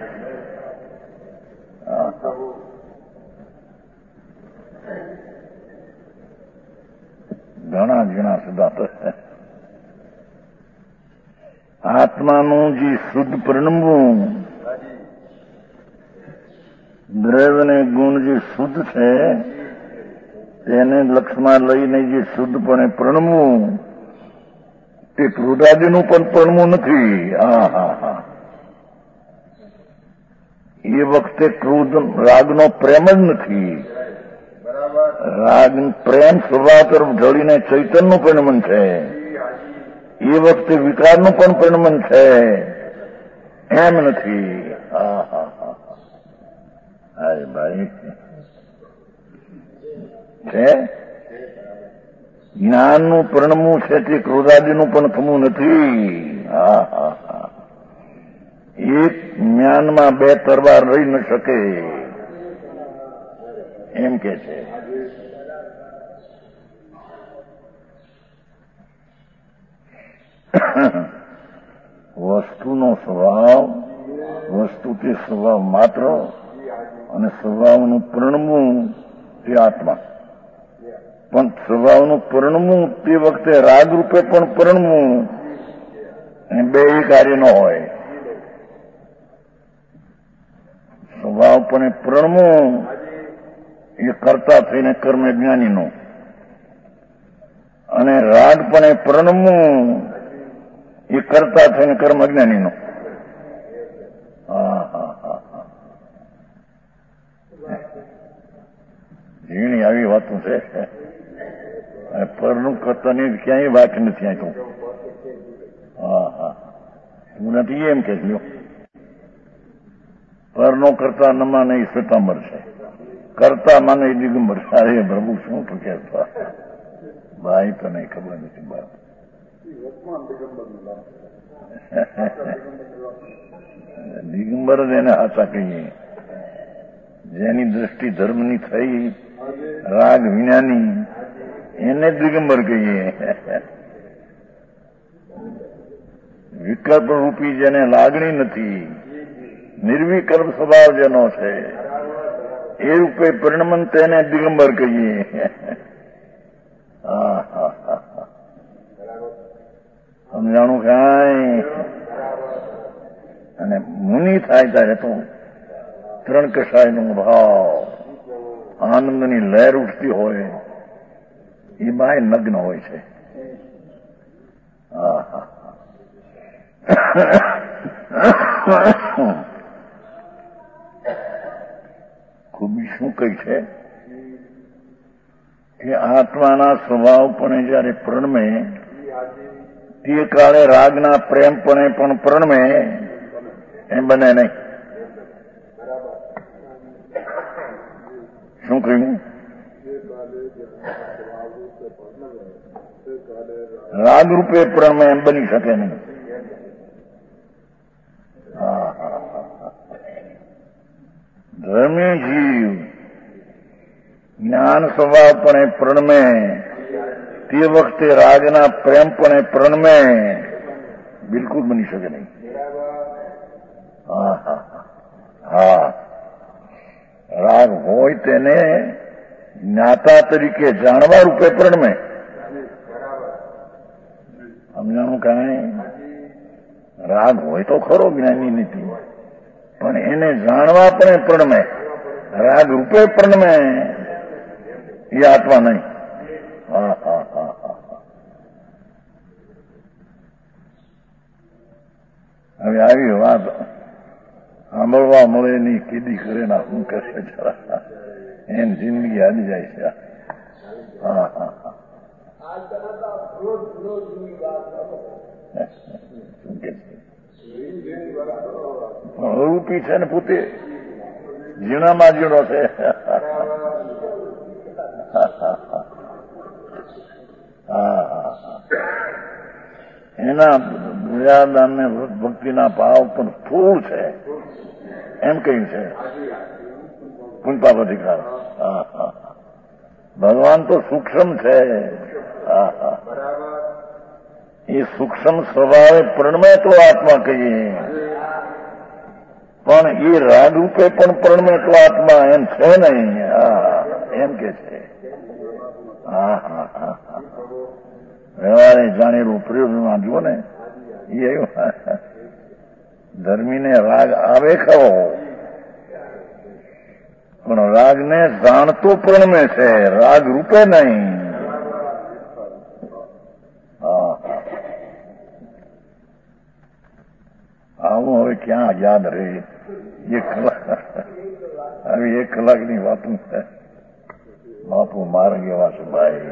ઘણા ઘણા સિદ્ધાંત. આત્માનું જે શુદ્ધ પરિણમવું, દ્રવ્ય ને ગુણ જે શુદ્ધ છે તેને લક્ષમાં લઈને જે શુદ્ધપણે પ્રણમવું, તે ક્રોધાદીનું પણ પ્રણમવું નથી. હા હા હા. એ વખતે ક્રોધ રાગનો પ્રેમ જ નથી. રાગ પ્રેમ સ્વભાવ તરફ ઢળીને ચૈતન્યનું પરિણમન છે. એ વખતે વિકારનું પણ પરિણમન છે, એમ નથી. હા હા હા. અરે ભાઈ છે જ્ઞાનનું પરિણમવું છે તે ક્રોધાદીનું પણ થવું નથી. હા હા હા. એક જ્ઞાનમાં બે તરવાર રહી ન શકે એમ કે છે. વસ્તુનો સ્વભાવ, વસ્તુ તે સ્વભાવ માત્ર, અને સ્વભાવનું પરિણમવું તે આત્મા. પણ સ્વભાવનું પરિણમવું તે વખતે રાગરૂપે પણ પરિણમવું, અને બે કાર્ય ન હોય. સ્વભાવપણે પરિણમવું એ કરતા થઈને કર્મ જ્ઞાનીનું, અને રાગપણે પરિણમવું એ કરતા થઈને કર્મ અજ્ઞાનીનું. હા હા હા હા. ઝીણી આવી વાતો છે. પરનું કરતાની ક્યાંય વાત નથી આતું. હા હા. હું નથી એમ કે પરનો કરતા ન માને એ શ્વેતાંબર છે, કરતા માને એ દિગંબર. અરે પ્રભુ શું તો કહેતા ભાઈ, તો નહીં ખબર નથી બાપ. દિગંબર જ એને હાચા કહીએ, જેની દ્રષ્ટિ ધર્મની થઈ, રાગ વિનાની, એને દિગંબર કહીએ. વિકલ્પ રૂપી જેને લાગણી નથી, નિર્વિકલ્પ સ્વભાવ જેનો છે, એ રૂપે પરિણમન તેને દિગંબર કહીએ. હા હા હા. સમજાણું કાંઈ? અને મુનિ થાય ત્યારે તો ત્રણ કસાયનો ભાવ, આનંદની લહેર ઉઠતી હોય, એ બાય નગ્ન હોય છે. હા હા. ખૂબી શું કહી છે કે આત્માના સ્વભાવપણે જયારે પ્રણમે તે કાળે રાગના પ્રેમપણે પણ પ્રણમે, એમ બને નહીં. શું કહ્યું? રાગરૂપે પ્રણમે એમ બની શકે નહીં. ધર્મી જીવ જ્ઞાન સ્વભાવપણે પ્રણમે તે વખતે રાગના પ્રેમપણે પ્રણમે બિલકુલ બની શકે નહીં. હા હા હા. રાગ હોય તેને જ્ઞાતા તરીકે જાણવા રૂપે પ્રણમે. સમજાણું કાંઈ? રાગ હોય તો ખરો જ્ઞાની નીતિ, પણ એને જાણવા પણ પ્રણમે, રાગ રૂપે પ્રણમે, એ આત્મા નહીં. હા હા હા હા. હવે આવી વાત સાંભળવા મળે નહીં, કીધી કરે ના શું કરશે જરા, એમ જિંદગી હાલી જાય છે. હા હા હા. રૂપી છે ને પોતે ઝીણામાં ઝીણો છે. એના દયાદાન ને ભક્તિના ભાવ પણ સ્થૂળ છે એમ કહ્યું છે પુંપાપધિકાર. હા હા. ભગવાન તો સૂક્ષ્મ છે. હા હા. એ સૂક્ષ્મ સ્વભાવે પ્રણમે તો આત્મા કહીએ, પણ એ રાગરૂપે પણ પ્રણમે તો આત્મા એમ છે નહીં. હા એમ કે છે. હા હા હા હા. વ્યવહારે જાણેલું પ્રયોગમાં જુઓ ને, એ આવ્યું ધર્મીને રાગ આવે ખરો, પણ રાગને જાણતો પ્રણમે છે, રાગ રૂપે નહીં. હા આવું હવે ક્યાં યાદ રહે? એક કલાક આવી એક કલાકની વાતું છે. બાપુ માર્ગ એવા છે ભાઈ.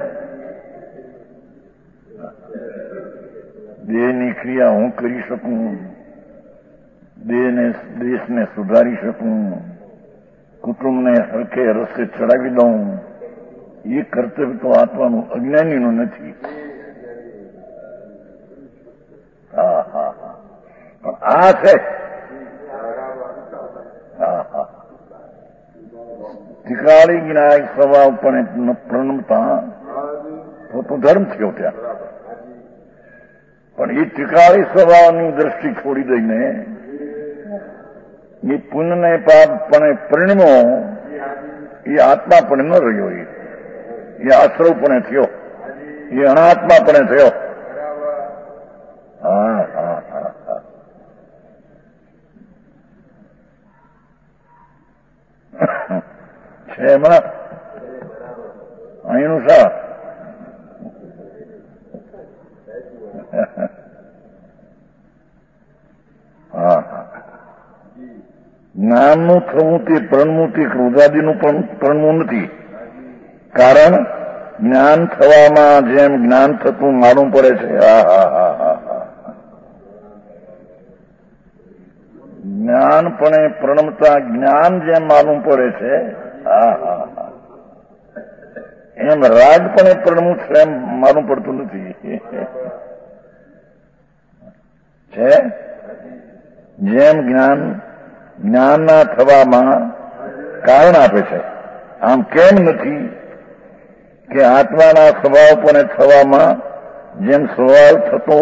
દેહની ક્રિયા હું કરી શકું, દેહને દેશને સુધારી શકું, કુટુંબને હરખે રસ્તે ચડાવી દઉં, એ કર્તવ્ય તો આત્માનું અજ્ઞાનીનું નથી. હા હા હા. પણ આ છે. હા હા. ત્રિકાળી જ્ઞાયક સ્વભાવ પણ પ્રણમતા પોતો ધર્મ થયો ત્યાં, પણ એ ત્રિકાળી સ્વભાવની દ્રષ્ટિ છોડી દઈને એ પુણ્યને પાપ પણ પરિણમો, એ આત્મા પણ ન રહ્યો, એ આશ્રવ પણ થયો, એ અનાત્મા પણ થયો. હા હા હા હા. છે હમણાં અહીંનું સા હા હા. જ્ઞાનનું થવું તે પ્રણવું તે ક્રોધાદીનું પણ પ્રણવું નથી. કારણ જ્ઞાન થવામાં જેમ જ્ઞાન થતું માલુમ પડે છે. હા હા હા હા હા. જ્ઞાનપણે પ્રણમતા જ્ઞાન જેમ માલુમ પડે છે. હા હા હા. એમ રાગપણે પ્રણવું છે એમ માલુમ પડતું નથી. છે જેમ જ્ઞાન જ્ઞાનના થવામાં કારણ આપે છે, આમ કેમ નથી કે આત્માના સ્વભાવપણે થવામાં જેમ સ્વભાવ થતો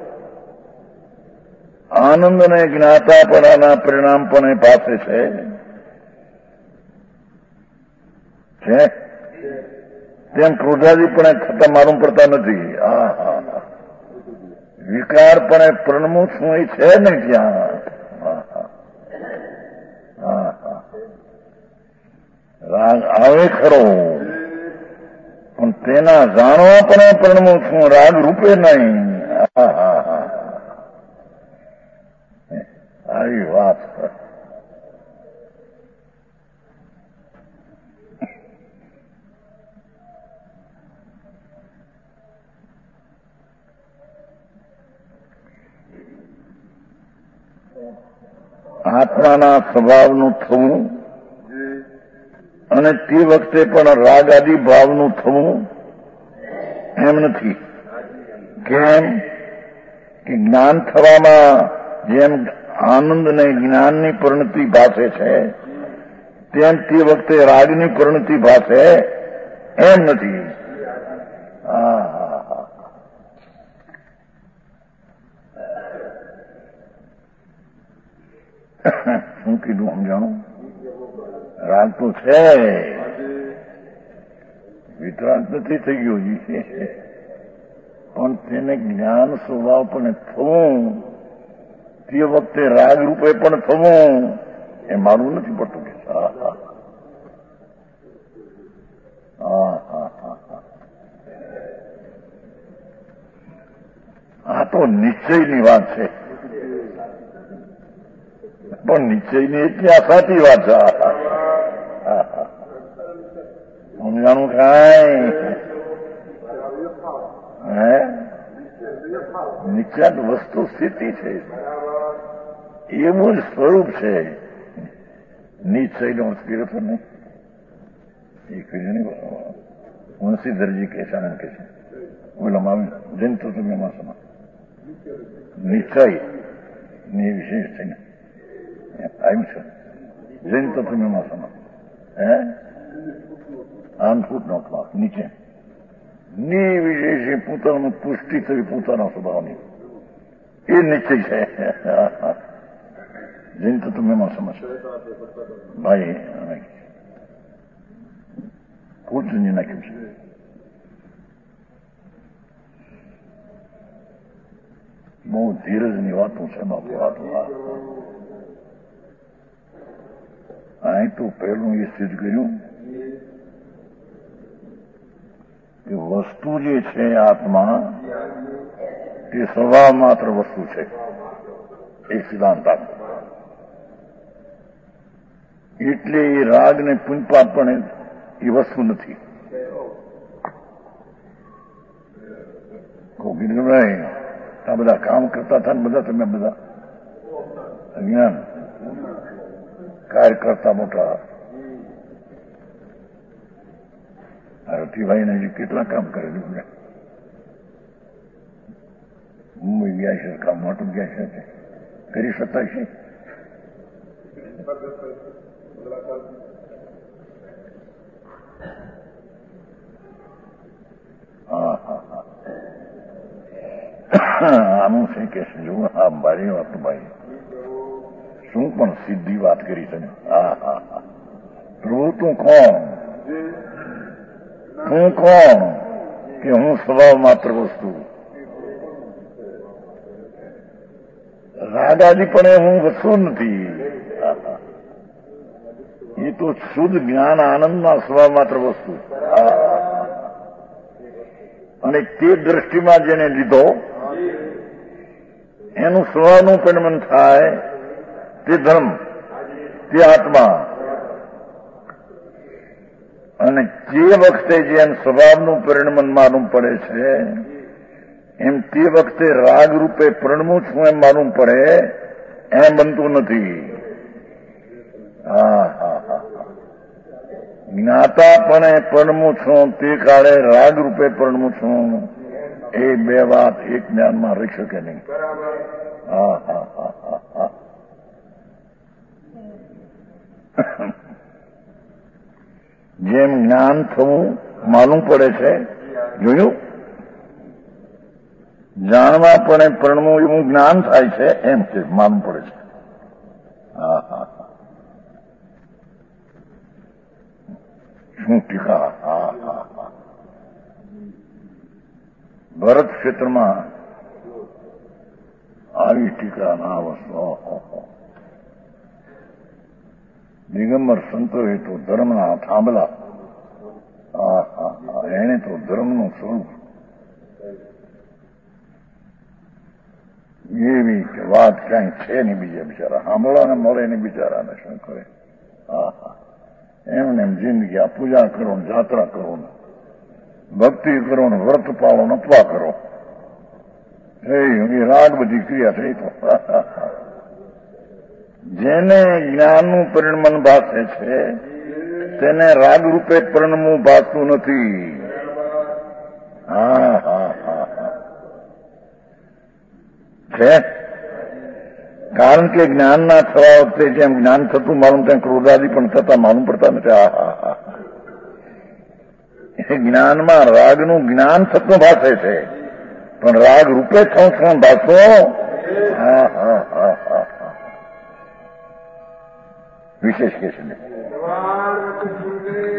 આનંદને જ્ઞાતાપણાના પરિણામપણે પાસે છે, છે તેમ ક્રોધાદીપણે થતા માલુમ પડતા નથી. હા હા હા. વિકારપણે પ્રણમું શું એ છે ને ત્યાં. હા હા. રાગ આવે ખરો, પણ તેના જાણવા પણ પ્રણમું છું, રાગ રૂપે નહીં. હા હા હા. આવી વાત. આત્માના સ્વભાવનું થવું અને તે વખતે પણ રાગ આદિ ભાવનું થવું એમ નથી. કેમ કે જ્ઞાન થવામાં જેમ આનંદ ને જ્ઞાનની પરિણતિ ભાસે છે, તેમ તે વખતે રાગની પરિણતિ ભાસે એમ નથી. હા હા હા. શું કીધું સમજાણું? રાગ તો છે, વિતરાગ નથી થઈ ગયો, પણ તેને જ્ઞાન સ્વભાવ પણ થવું તે વખતે રાગ રૂપે પણ થવું એ મારું નથી પડતું કે હા હા હા હા હા આ તો નિશ્ચયની વાત છે, પણ નિશ્ચયની એટલી આ સાચી વાત છે. સમજાણું કાંઈ હે નિશ્ચયાત વસ્તુ સ્થિતિ છે, એવું જ સ્વરૂપ છે. નિશ્ચયનો અર્થ કર્યો હતો ને એ કર્યું ને વંશીધરજી કે છે આનંદ કે છે ઓલામાં આવ્યું જૈન તત્વમાં સમા નિશ્ચય ની વિશેષ થઈને આવ્યું છે જૈન તત્વમાં સમા હે આમ ફૂટનોટમાં નીચે નિર્વિશેષે પોતાનું પુષ્ટિ થવી પોતાના સ્વભાવની એ નિશ્ચય છે. જૈન તત્વમાં સમજ ભાઈ પૂછની નાખ્યું છે. બહુ ધીરજની વાતો છે બાપુ. વાતો અહીં તો પહેલું એ સિદ્ધ કર્યું કે વસ્તુ જે છે આત્મા તે સ્વભાવ માત્ર વસ્તુ છે. એ સિદ્ધાંત આપો એટલે એ રાગ ને પુંજપાપ પણ એ વસ્તુ નથી. ગોવિંદભાઈ આ બધા કામ કરતા હતા ને બધા તમે બધા અજ્ઞાન કાર્ય કરતા મોટા રતિભાઈને હજી કેટલા કામ કરેલું છે. મુંબઈ ગયા છે, કામ માટે ગયા છે, કરી શકાય છે. હા હા હા આનું છે કે જો હા મારી વાત ભાઈ શું પણ સીધી વાત કરી છે. હા હા હા પ્રભુ તું કોણ, હું કોણ કે હું સ્વભાવ માત્ર વસ્તુ. રાગાદી પણ હું વસ્તુ નથી. એ તો શુદ્ધ જ્ઞાન આનંદમાં સ્વભાવ માત્ર વસ્તુ. અને તે દ્રષ્ટિમાં જેને લીધો એનું સ્વભાવનું પરિણમન થાય તે ધર્મ, તે આત્મા. અને જે વખતે જેમ સ્વભાવનું પરિણમન માલુમ પડે છે એમ તે વખતે રાગ રૂપે પરિણમું છું એમ માલુમ પડે એમ બનતું નથી. હા હા હા જ્ઞાતાપણે પરિણમું છું તે કાળે રાગ રૂપે પરિણમું છું એ બે વાત એક જ્ઞાનમાં રહી શકે નહીં. હા હા હા હા હા જેમ જ્ઞાન થવું માલુમ પડે છે, જોયું જાણવા પડે પરિણમું એવું જ્ઞાન થાય છે એમ છે માલુમ પડે છે. હા હા હા શું ટીકા. હા હા હા ભરત ક્ષેત્રમાં આવી ટીકા ના વસ્તુ દિગંબર સંતોએ તો ધર્મના થાંભલા. હા હા હા એને તો ધર્મનું સ્વરૂપ એવી કે વાત ક્યાંય છે નહીં. બીજા બિચારા સાંભળવાને મળે ને બિચારાને શું કરે. હા હા એમને એમ જિંદગી આ પૂજા કરો ને જાત્રા કરો ને ભક્તિ કરો ને વ્રત પાળો ને અપવા કરો એ રાગ બધી ક્રિયા થઈ. તો જેને જ્ઞાનનું પરિણમન ભાષે છે તેને રાગ રૂપે પરિણમવું ભાષતું નથી. હા હા હા હા છે કારણ કે જ્ઞાનના થવા વખતે જેમ જ્ઞાન થતું માલુમ તેમ ક્રોધાદી પણ થતા માલુમ પડતા નથી. હા હા હા એ જ્ઞાનમાં રાગનું જ્ઞાન થતું ભાષે છે પણ રાગ રૂપે થવું છું ભાષો. હા હા હા હા વિશેષ કે છે.